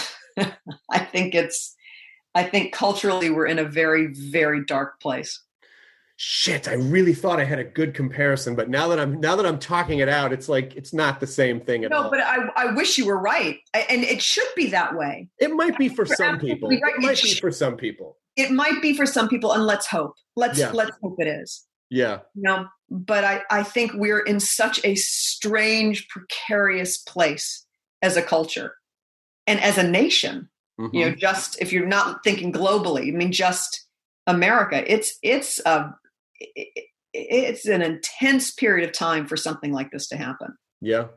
think culturally we're in a very, very dark place. Shit, I really thought I had a good comparison, but now that I'm talking it out, it's like it's not the same thing at all. No, but I wish you were right, and it should be that way. It might be for some people. Right. It might be for some people. It might be for some people, and let's hope. Let's hope it is. Yeah. But I think we're in such a strange, precarious place as a culture and as a nation. Mm-hmm. Just if you're not thinking globally, I mean, just America. It's an intense period of time for something like this to happen. Yeah.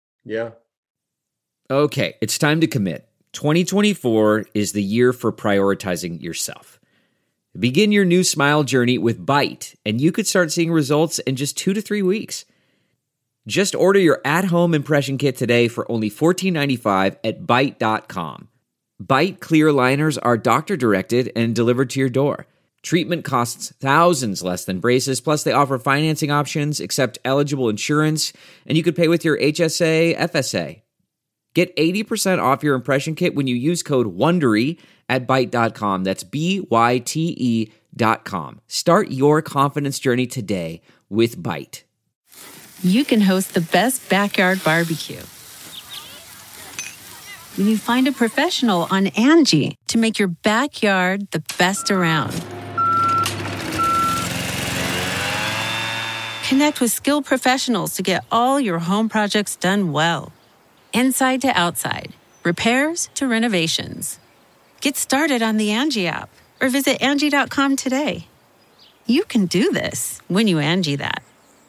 Okay, it's time to commit. 2024 is the year for prioritizing yourself. Begin your new smile journey with Byte, and you could start seeing results in just 2 to 3 weeks. Just order your at-home impression kit today for only $14.95 at Byte.com. Byte clear liners are doctor-directed and delivered to your door. Treatment costs thousands less than braces, plus they offer financing options, accept eligible insurance, and you could pay with your HSA, FSA. Get 80% off your impression kit when you use code WONDERY at Byte.com. That's BYTE.com. Start your confidence journey today with Byte. You can host the best backyard barbecue when you find a professional on Angie to make your backyard the best around. Connect with skilled professionals to get all your home projects done well. Inside to outside, repairs to renovations. Get started on the Angie app or visit Angie.com today. You can do this when you Angie that.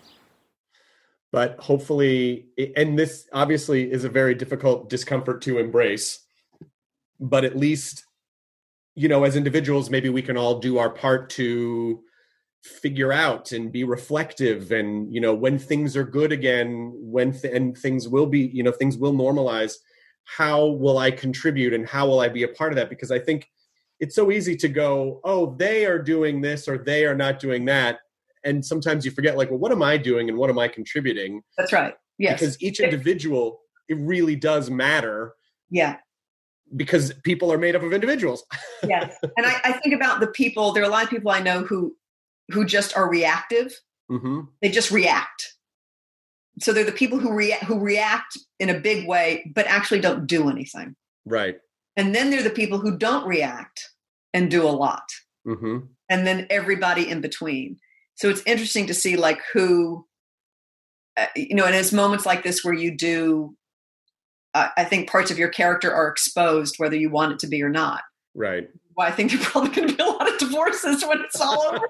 But hopefully, and this obviously is a very difficult discomfort to embrace, but at least, as individuals, maybe we can all do our part to figure out and be reflective, and when things are good again, and things will be, things will normalize, how will I contribute and how will I be a part of that? Because I think it's so easy to go, oh, they are doing this or they are not doing that, and sometimes you forget, like, well, what am I doing and what am I contributing? That's right. Yes. Because each individual, it really does matter. Yeah. Because people are made up of individuals. Yes. And I think about the people, there are a lot of people I know who just are reactive. Mm-hmm. They just react. So they're the people who react in a big way, but actually don't do anything. Right. And then they're the people who don't react and do a lot. Mm-hmm. And then everybody in between. So it's interesting to see, like, who, and it's moments like this where you do, I think parts of your character are exposed, whether you want it to be or not. Right. Well, I think there's probably going to be a lot of divorces when it's all over.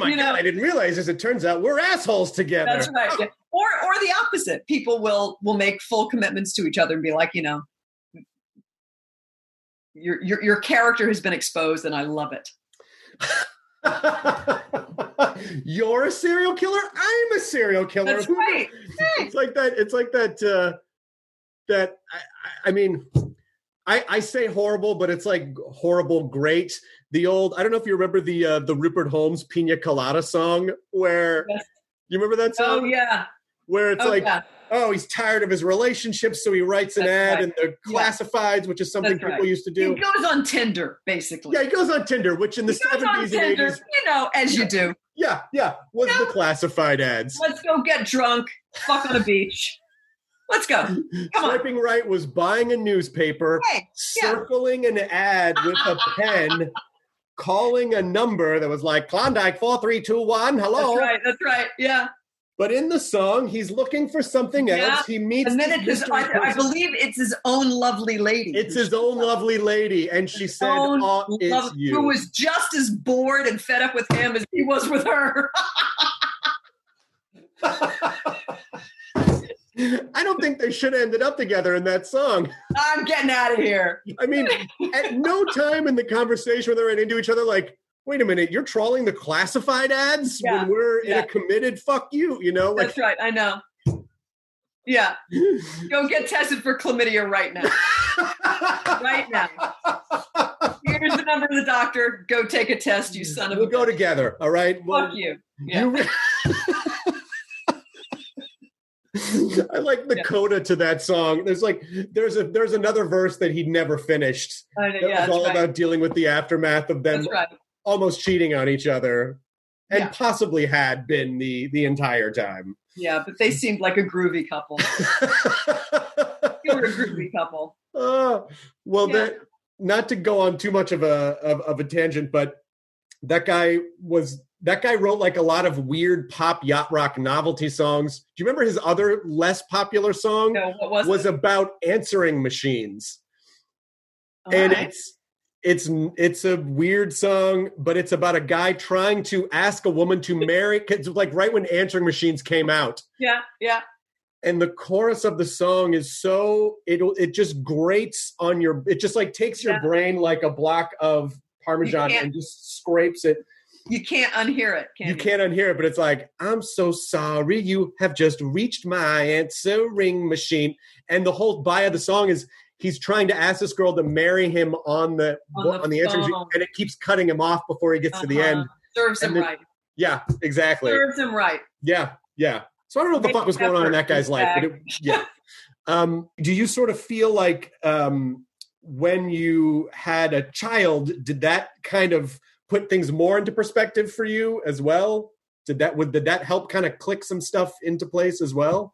my God, I didn't realize this. It turns out we're assholes together. That's right. Yeah. Or the opposite. People will make full commitments to each other and be like, your character has been exposed and I love it. You're a serial killer. I'm a serial killer. That's right. It's like that. It's like that. I mean, I say horrible, but it's like horrible great. The old, I don't know if you remember the Rupert Holmes Pina Colada song, where you remember that song? Oh yeah. Where it's he's tired of his relationships, so he writes an ad in the classifieds, which is something people used to do. He goes on Tinder, basically. Yeah, he goes on Tinder, which in the 70s and 80s, as you do. Yeah, was the classified ads. Let's go get drunk, fuck on a beach. Let's go. Come Swiping on. right was buying a newspaper, circling an ad with a pen, calling a number that was like Klondike 4321. Hello. That's right. Yeah. But in the song, he's looking for something else. He meets and then I believe it's his own lovely lady. It's his own lovely lady, and she said, "It's you." Who was just as bored and fed up with him as he was with her. I don't think they should have ended up together in that song. I'm getting out of here. I mean, at no time in the conversation where they're into each other, like, wait a minute, you're trawling the classified ads when we're in a committed fuck you, Like, that's right. I know. Yeah. Go get tested for chlamydia right now. Right now. Here's the number of the doctor. Go take a test, you son of a bitch. We'll go together, all right? Fuck you. Yeah. I like the coda to that song. There's another verse that he'd never finished. That was all about dealing with the aftermath of them almost cheating on each other, and possibly had been the entire time. Yeah, but they seemed like a groovy couple. You were a groovy couple. Not to go on too much of a tangent, but that guy wrote like a lot of weird pop yacht rock novelty songs. Do you remember his other less popular song? No, what was it? About answering machines. It's a weird song, but it's about a guy trying to ask a woman to marry, 'cause like right when answering machines came out. Yeah. And the chorus of the song is it just grates on it just like takes your brain like a block of Parmesan and just scrapes it. You can't unhear it, can you? You can't unhear it, but it's like, I'm so sorry, you have just reached my answering machine. And the whole bio of the song is he's trying to ask this girl to marry him on the answering machine, and it keeps cutting him off before he gets to the end. Serves him right. Yeah, exactly. Serves him right. Yeah. So I don't know what the fuck was going on in that guy's life, but do you sort of feel like when you had a child, did that kind of put things more into perspective for you as well? Did that help kind of click some stuff into place as well?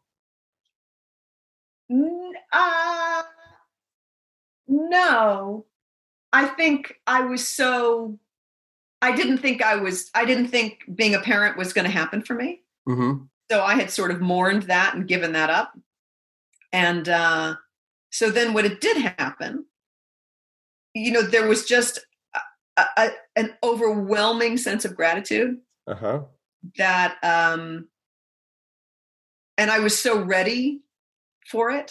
No. I think I didn't think being a parent was going to happen for me. Mm-hmm. So I had sort of mourned that and given that up. And so then when it did happen, there was just an overwhelming sense of gratitude that, and I was so ready for it.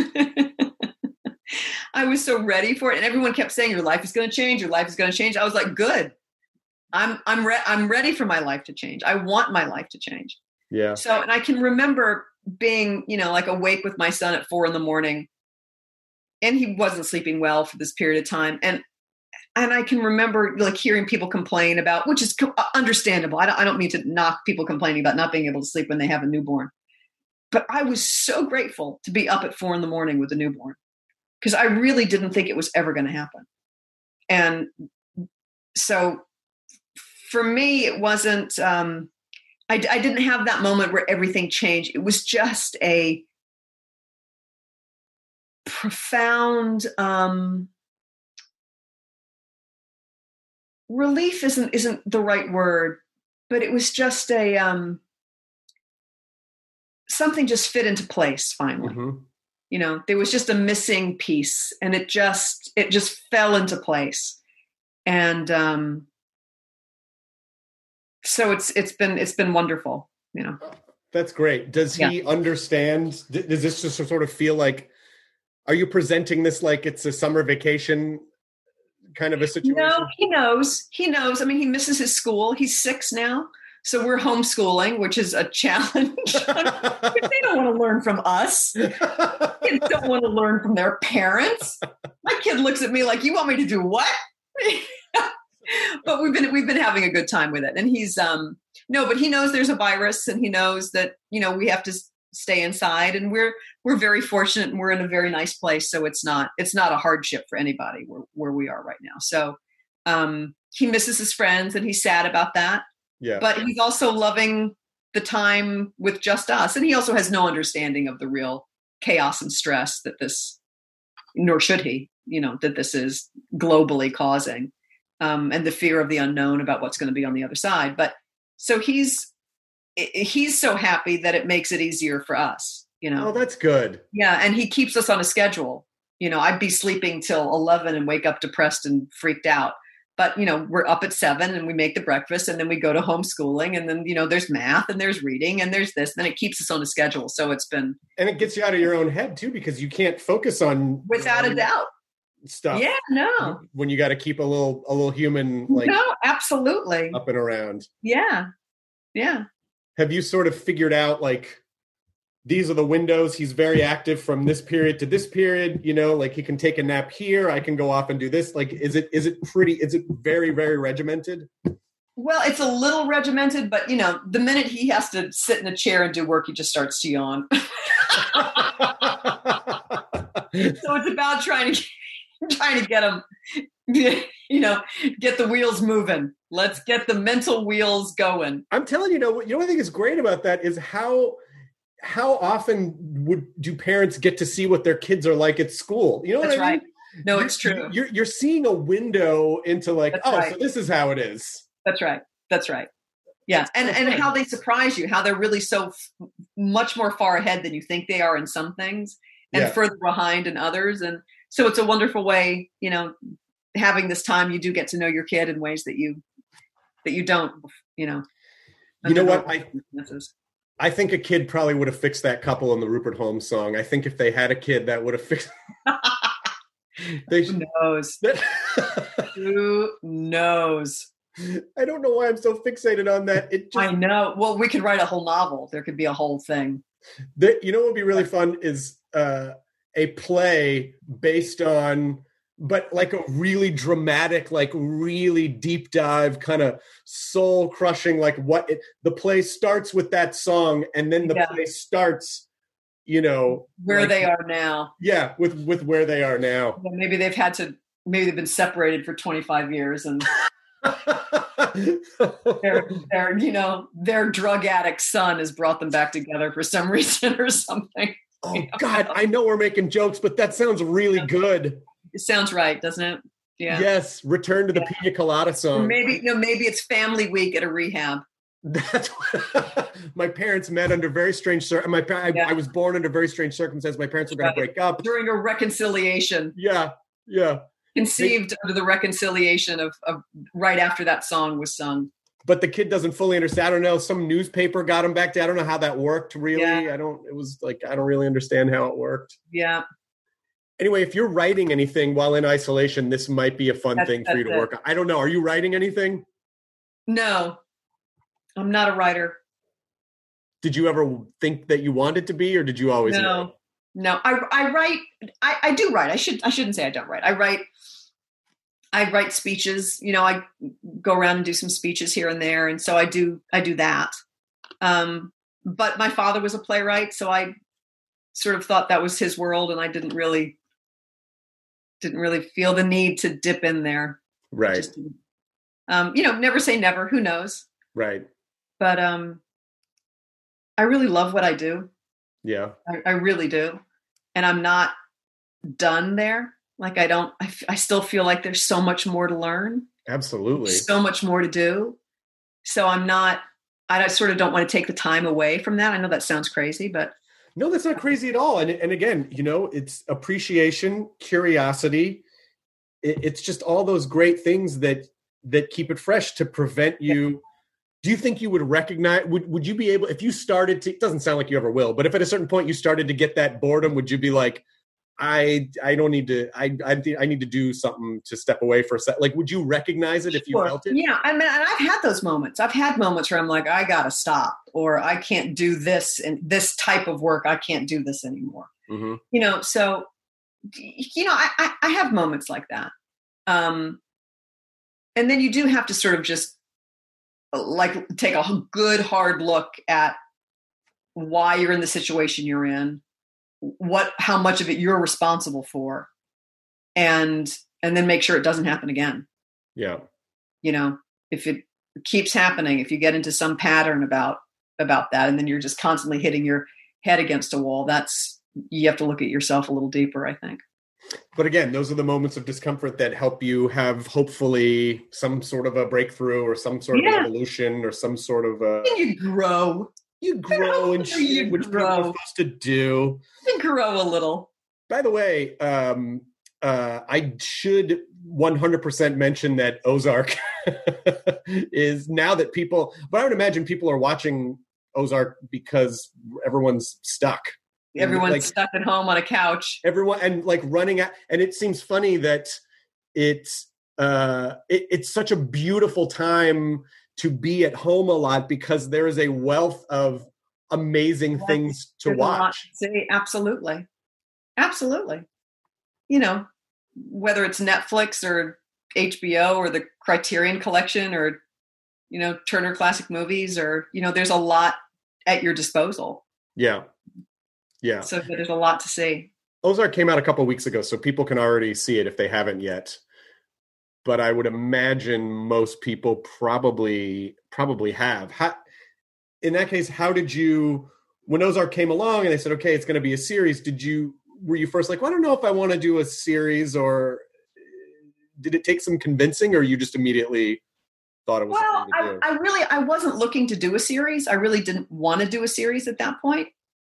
I was so ready for it. And everyone kept saying, your life is going to change. Your life is going to change. I was like, good. I'm ready for my life to change. I want my life to change. Yeah. So, and I can remember being, like awake with my son at 4 a.m. and he wasn't sleeping well for this period of time. And I can remember like hearing people complain about, which is understandable. I don't mean to knock people complaining about not being able to sleep when they have a newborn, but I was so grateful to be up at 4 a.m. with a newborn, because I really didn't think it was ever going to happen. And so for me, it wasn't, I didn't have that moment where everything changed. It was just a profound, relief isn't the right word, but it was just something just fit into place finally. Mm-hmm. There was just a missing piece, and it just fell into place. And So it's been wonderful, That's great. Does he understand? Does this just sort of feel like, are you presenting this like it's a summer vacation kind of a situation? No, he knows. I mean, he misses his school. He's 6 now. So we're homeschooling, which is a challenge. They don't want to learn from us. Kids don't want to learn from their parents. My kid looks at me like, you want me to do what? But we've been having a good time with it. And he's, but he knows there's a virus, and he knows that, we have to stay inside, and we're very fortunate, and we're in a very nice place. So it's not a hardship for anybody where we are right now. So he misses his friends, and he's sad about that. Yeah. But he's also loving the time with just us. And he also has no understanding of the real chaos and stress that this, nor should he, that this is globally causing, and the fear of the unknown about what's going to be on the other side. But so he's so happy that it makes it easier for us, Oh, that's good. Yeah. And he keeps us on a schedule. I'd be sleeping till 11 and wake up depressed and freaked out. But, we're up at 7 and we make the breakfast, and then we go to homeschooling, and then, there's math and there's reading and there's this, and then it keeps us on a schedule. So it's been. And it gets you out of your own head too, because you can't focus on. Without a doubt. Stuff. Yeah, no. When you got to keep a little human, no, absolutely. Up and around. Yeah. Yeah. Have you sort of figured out these are the windows? He's very active from this period to this period, he can take a nap here. I can go off and do this. Is it very, very regimented? Well, it's a little regimented, but the minute he has to sit in a chair and do work, he just starts to yawn. So it's about trying to get him, get the wheels moving. Let's get the mental wheels going. I'm telling you, what I think is great about that is how often do parents get to see what their kids are like at school? You know what I mean? Right. No, it's true. You're seeing a window into So this is how it is. That's right. Yeah. And how they surprise you, how they're really so much more far ahead than you think they are in some things, and further behind in others. And so it's a wonderful way, having this time, you do get to know your kid in ways that you don't, You know what? I think a kid probably would have fixed that couple in the Rupert Holmes song. I think if they had a kid, that would have fixed. Who knows? Who knows? I don't know why I'm so fixated on that. I know. Well, we could write a whole novel. There could be a whole thing. What would be really fun is a play based on, but a really dramatic, really deep dive, kind of soul crushing, the play starts with that song, and then the play starts, where they are now. Yeah. With where they are now. Well, maybe they've been separated for 25 years, and their drug addict son has brought them back together for some reason or something. Oh God, I know we're making jokes, but that sounds really good. It sounds right, doesn't it? Yeah. Yes. Return to the Pina Colada song. Or maybe it's family week at a rehab. That's my parents met under very strange I was born under very strange circumstances. My parents were going to break up during a reconciliation. Yeah. Yeah. Conceived under the reconciliation of right after that song was sung. But the kid doesn't fully understand. I don't know. Some newspaper got him back to. I don't know how that worked. Really, yeah. I don't really understand how it worked. Yeah. Anyway, if you're writing anything while in isolation, this might be a fun thing for you to work on. I don't know. Are you writing anything? No, I'm not a writer. Did you ever think that you wanted to be, or did you always know? No, I write. I do write. I shouldn't say I don't write. I write speeches. I go around and do some speeches here and there, and so I do that. But my father was a playwright, so I sort of thought that was his world, and I didn't really feel the need to dip in there. Right. Just, never say never. Who knows? Right. But I really love what I do. Yeah. I really do. And I'm not done there. I still feel like there's so much more to learn. Absolutely. So much more to do. So I sort of don't want to take the time away from that. I know that sounds crazy, but. No, that's not crazy at all. And again, it's appreciation, curiosity. It's just all those great things that keep it fresh to prevent you do you think you would recognize, would you be able, if you started to, it doesn't sound like you ever will, but if at a certain point you started to get that boredom, would you be like, I don't need to, I need to do something to step away for a sec. Like, would you recognize it if you felt it? Yeah. I mean, and I've had those moments. I've had moments where I'm like, I got to stop, or I can't do this and this type of work. I can't do this anymore. Mm-hmm. So, I have moments like that. And then you do have to sort of just like take a good hard look at why you're in the situation you're in, how much of it you're responsible for, and then make sure it doesn't happen again. Yeah. If it keeps happening, if you get into some pattern about that, and then you're just constantly hitting your head against a wall, you have to look at yourself a little deeper, I think. But again, those are the moments of discomfort that help you have hopefully some sort of a breakthrough or some sort of evolution or some sort of and you grow. You grow and shit, which people are supposed to do. You grow a little. By the way, I should 100% mention that Ozark is now that people, but I would imagine people are watching Ozark because everyone's stuck. Everyone's stuck at home on a couch. Everyone, and like running out. And it seems funny that it's such a beautiful time to be at home a lot because there is a wealth of amazing things to watch. See, absolutely. Absolutely. Whether it's Netflix or HBO or the Criterion Collection or, Turner Classic Movies or, there's a lot at your disposal. Yeah. Yeah. So there's a lot to see. Ozark came out a couple of weeks ago, so people can already see it if they haven't yet. But I would imagine most people probably have. In that case, how did you, when Ozark came along and they said, okay, it's going to be a series, were you first like, well, I don't know if I want to do a series, or did it take some convincing, or you just immediately thought it was well, the thing to do? I wasn't looking to do a series. I really didn't want to do a series at that point.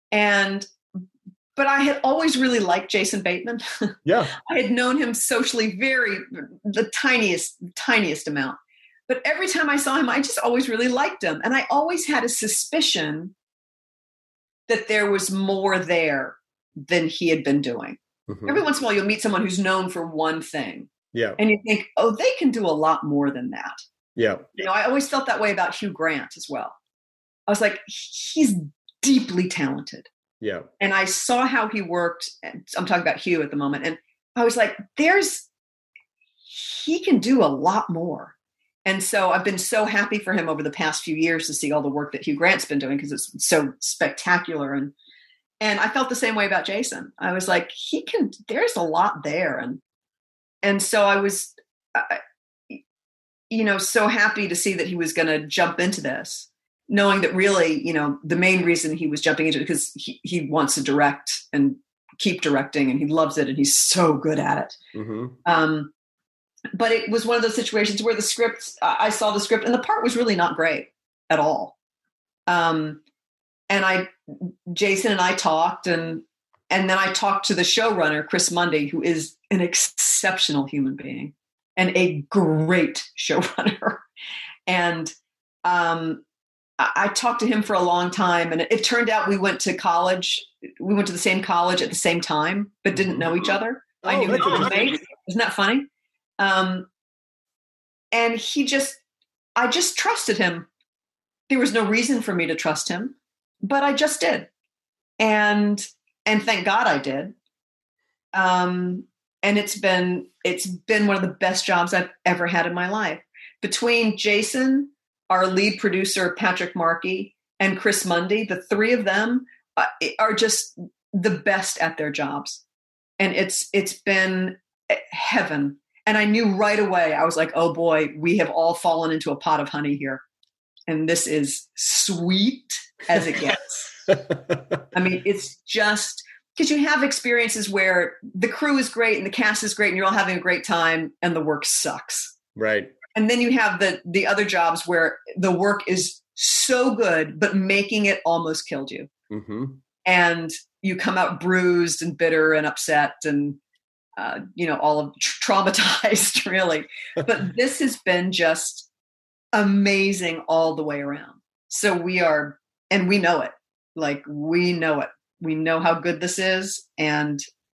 But I had always really liked Jason Bateman. Yeah. I had known him socially the tiniest amount. But every time I saw him, I just always really liked him. And I always had a suspicion that there was more there than he had been doing. Mm-hmm. Every once in a while, you'll meet someone who's known for one thing. Yeah. And you think, oh, they can do a lot more than that. Yeah. I always felt that way about Hugh Grant as well. I was like, he's deeply talented. Yeah. And I saw how he worked. I'm talking about Hugh at the moment. And I was like, he can do a lot more. And so I've been so happy for him over the past few years to see all the work that Hugh Grant's been doing, because it's so spectacular. And I felt the same way about Jason. I was like, there's a lot there. And so I was, so happy to see that he was going to jump into this, knowing that really, the main reason he was jumping into it because he wants to direct and keep directing, and he loves it, and he's so good at it. Mm-hmm. But it was one of those situations where I saw the script, and the part was really not great at all. Jason and I talked, and then I talked to the showrunner, Chris Mundy, who is an exceptional human being and a great showrunner. And I talked to him for a long time, and it turned out we went to college. We went to the same college at the same time, but didn't know each other. I knew his roommate. Isn't that funny? And I just trusted him. There was no reason for me to trust him, but I just did. And thank God I did. And it's been one of the best jobs I've ever had in my life. Between Jason, our lead producer, Patrick Markey, and Chris Mundy, the three of them are just the best at their jobs. And it's been heaven. And I knew right away, I was like, oh boy, we have all fallen into a pot of honey here. And this is sweet as it gets. I mean, it's just because you have experiences where the crew is great and the cast is great and you're all having a great time and the work sucks. Right. And then you have the other jobs where the work is so good, but making it almost killed you. Mm-hmm. And you come out bruised and bitter and upset and, all of traumatized, really. But this has been just amazing all the way around. So we are, and we know it. Like, we know it. We know how good this is, and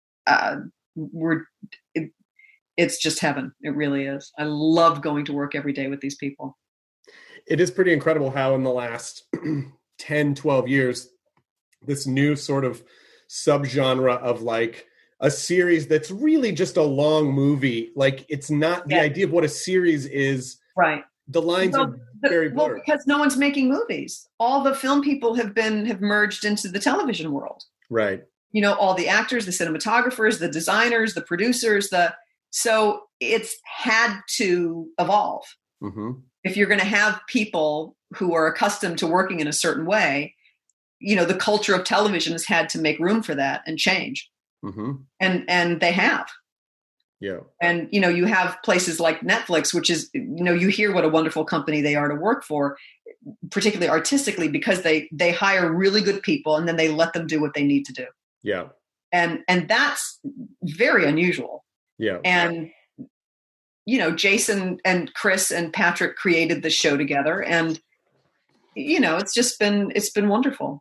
it's just heaven. It really is. I love going to work every day with these people. It is pretty incredible how in the last 10, 12 years, this new sort of subgenre of like a series that's really just a long movie. Like, it's not the idea of what a series is. Right. The lines are very blurred. Well, because no one's making movies. All the film people have merged into the television world. Right. You know, all the actors, the cinematographers, the designers, the producers, so it's had to evolve. Mm-hmm. If you're going to have people who are accustomed to working in a certain way, you know, the culture of television has had to make room for that and change. Mm-hmm. And they have. Yeah. And, you know, you have places like Netflix, which is, you know, you hear what a wonderful company they are to work for, particularly artistically, because they hire really good people and then they let them do what they need to do. Yeah. And that's very unusual. Yeah. And, you know, Jason and Chris and Patrick created the show together, and, you know, it's been wonderful.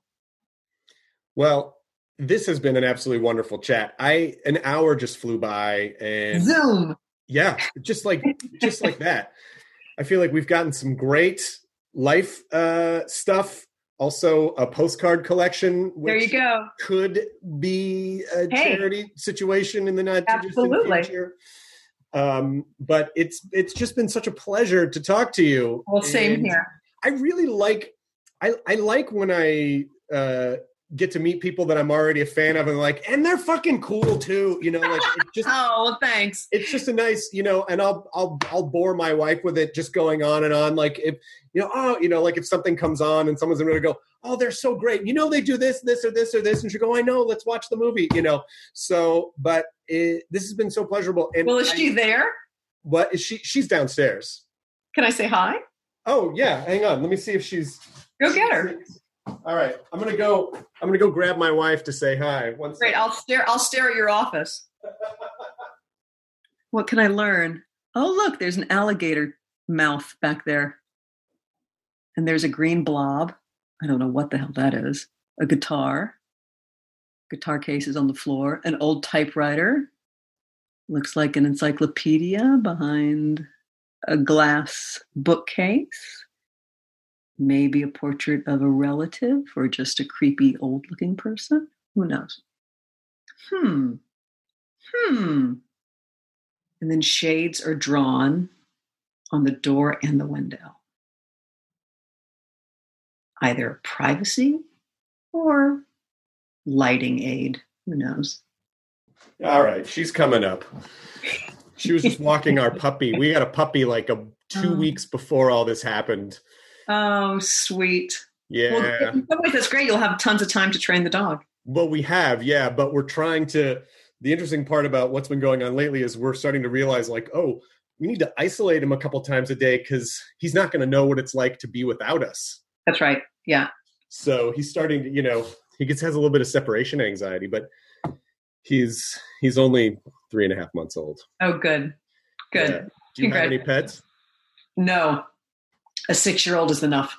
Well, this has been an absolutely wonderful chat. An hour just flew by, and Zoom. Yeah, just like that. I feel like we've gotten some great life stuff. Also, a postcard collection. There you go. Could be a charity situation in the not too distant future. But it's just been such a pleasure to talk to you. Well, same here. I really like. I like when I get to meet people that I'm already a fan of, and they're fucking cool too, you know, like it just, oh, well, thanks. It's just a nice, you know, and I'll bore my wife with it, just going on and on. Like, if, you know, oh, you know, like if something comes on and someone's going to go, oh, they're so great. You know, they do this, this, or this, or this. And she'll go, I know, let's watch the movie, you know? So, but this has been so pleasurable. And well, is she there? What is she? She's downstairs. Can I say hi? Oh yeah. Hang on. Let me see if she's. Go get her. All right, I'm gonna go grab my wife to say hi. Great, I'll stare at your office. What can I learn? Oh, look, there's an alligator mouth back there, and there's a green blob. I don't know what the hell that is. A guitar. Guitar case is on the floor. An old typewriter. Looks like an encyclopedia behind a glass bookcase. Maybe a portrait of a relative or just a creepy old-looking person. Who knows? And then shades are drawn on the door and the window. Either privacy or lighting aid. Who knows? All right, she's coming up. She was just walking our puppy. We had a puppy like 2 weeks before all this happened. Oh, sweet. Yeah. Well, in some ways, that's great. You'll have tons of time to train the dog. Well, we have, yeah. But we're trying to, the interesting part about what's been going on lately is we're starting to realize, like, oh, we need to isolate him a couple times a day because he's not going to know what it's like to be without us. That's right. Yeah. So he's starting to, you know, has a little bit of separation anxiety, but he's only 3.5 months old. Oh, good. Good. Yeah. Do you have any pets? No. A 6-year-old is enough.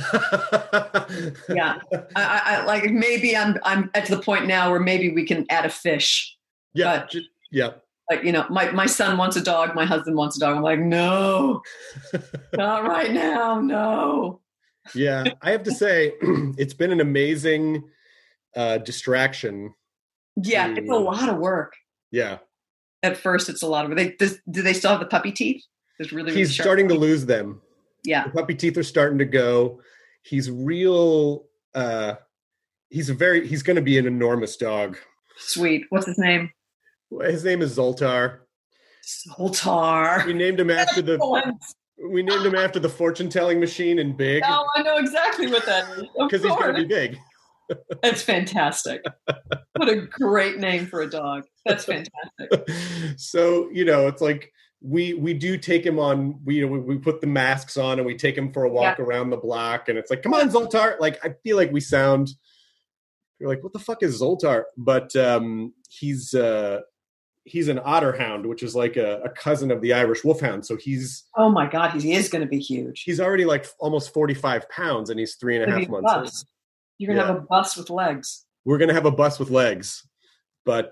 Yeah. I like, maybe I'm at the point now where maybe we can add a fish. Yeah. But, yeah. Like, you know, my son wants a dog. My husband wants a dog. I'm like, no, not right now. No. Yeah. I have to say, it's been an amazing distraction. Yeah. It's a lot of work. Yeah. At first, it's a lot of work. Do they still have the puppy teeth? He's starting to lose them. Yeah. The puppy teeth are starting to go. He's real. He's going to be an enormous dog. Sweet. What's his name? His name is Zoltar. Zoltar. We named him after the fortune-telling machine in Big. Oh, I know exactly what that is. Because he's going to be big. That's fantastic. What a great name for a dog. That's fantastic. So, you know, it's like we do take him on, we put the masks on and we take him for a walk around the block, and it's like, come on, Zoltar. Like, I feel like you're like, what the fuck is Zoltar? But he's he's an otter hound, which is like a cousin of the Irish wolfhound. So he's... Oh my God, he is going to be huge. He's already like almost 45 pounds and he's 3.5 months old. You're going to have a bus with legs. We're going to have a bus with legs. But,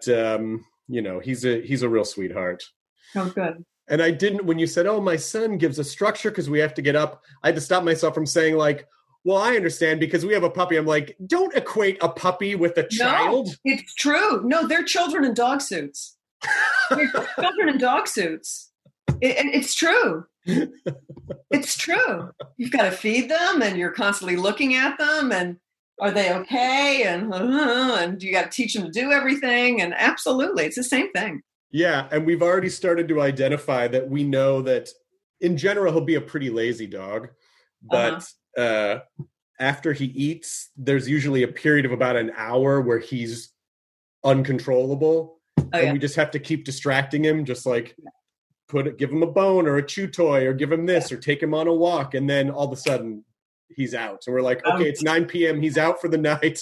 he's a real sweetheart. Oh, good. And I didn't, when you said, oh, my son gives a structure because we have to get up, I had to stop myself from saying like, well, I understand because we have a puppy. I'm like, don't equate a puppy with a child. No, it's true. No, they're children in dog suits. They're children in dog suits. It's true. It's true. You've got to feed them and you're constantly looking at them and are they okay? And you got to teach them to do everything. And absolutely, it's the same thing. Yeah. And we've already started to identify that we know that in general, he'll be a pretty lazy dog. But after he eats, there's usually a period of about an hour where he's uncontrollable. And we just have to keep distracting him, just like give him a bone or a chew toy or give him this or take him on a walk. And then all of a sudden he's out. So we're like, okay, it's 9 p.m. He's out for the night.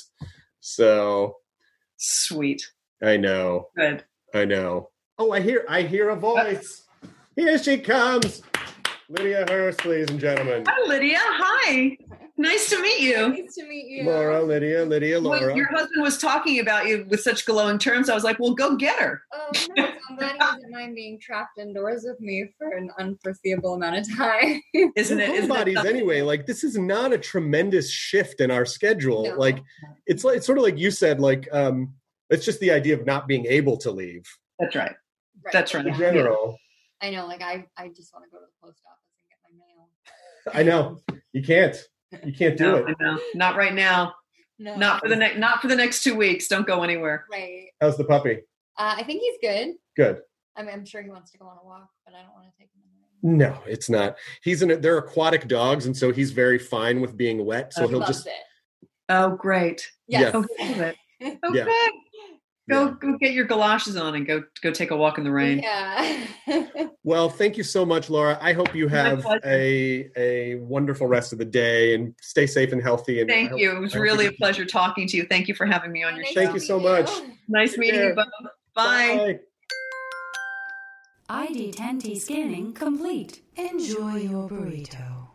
So sweet. I know. Good. I know. Oh, I hear a voice. Here she comes. Lydia Hurst, ladies and gentlemen. Hi, Lydia. Hi. Nice to meet you. Nice to meet you. Laura, Lydia, Laura. When your husband was talking about you with such glowing terms, I was like, well, go get her. Oh, no, I'm glad he doesn't mind being trapped indoors with me for an unforeseeable amount of time. Isn't it? Homebodies anyway. Like, this is not a tremendous shift in our schedule. No. Like, it's sort of like you said, like, it's just the idea of not being able to leave. That's right. That's right. In general. I know, like I just want to go to the post office and get my mail. I know. You can't do it. I know. Not right now. No. Not for the next 2 weeks. Don't go anywhere. Right. How's the puppy? I think he's good. Good. I mean, I'm sure he wants to go on a walk, but I don't want to take him in anywhere. No, it's not. They're aquatic dogs, and so he's very fine with being wet. So he'll just. It. Oh, great. Yes. Oh, good. Okay. Yeah. Go get your galoshes on and go take a walk in the rain. Yeah. Well, thank you so much, Laura. I hope you have a wonderful rest of the day and stay safe and healthy. And thank you. It was really a pleasure talking to you. Thank you for having me on your show. Thank you so much. Nice meeting you both. Bye. ID10T scanning complete. Enjoy your burrito.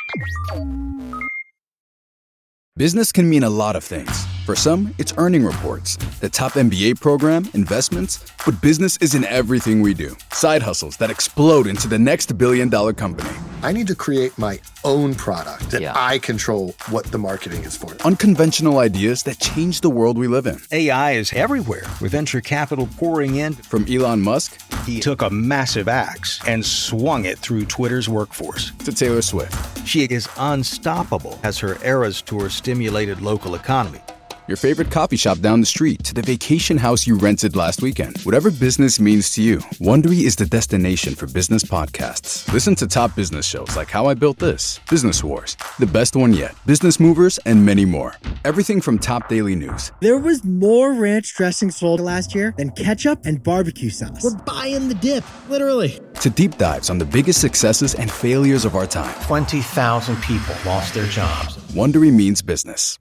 Business can mean a lot of things. For some, it's earning reports, the top MBA program, investments, but business isn't everything we do. Side hustles that explode into the next billion-dollar company. I need to create my own product that I control what the marketing is for. Unconventional ideas that change the world we live in. AI is everywhere, with venture capital pouring in. From Elon Musk, he took a massive axe and swung it through Twitter's workforce. To Taylor Swift. She is unstoppable as her Eras Tour stimulated local economy. Your favorite coffee shop down the street to the vacation house you rented last weekend. Whatever business means to you, Wondery is the destination for business podcasts. Listen to top business shows like How I Built This, Business Wars, The Best One Yet, Business Movers, and many more. Everything from top daily news. There was more ranch dressing sold last year than ketchup and barbecue sauce. We're buying the dip, literally. To deep dives on the biggest successes and failures of our time. 20,000 people lost their jobs. Wondery means business.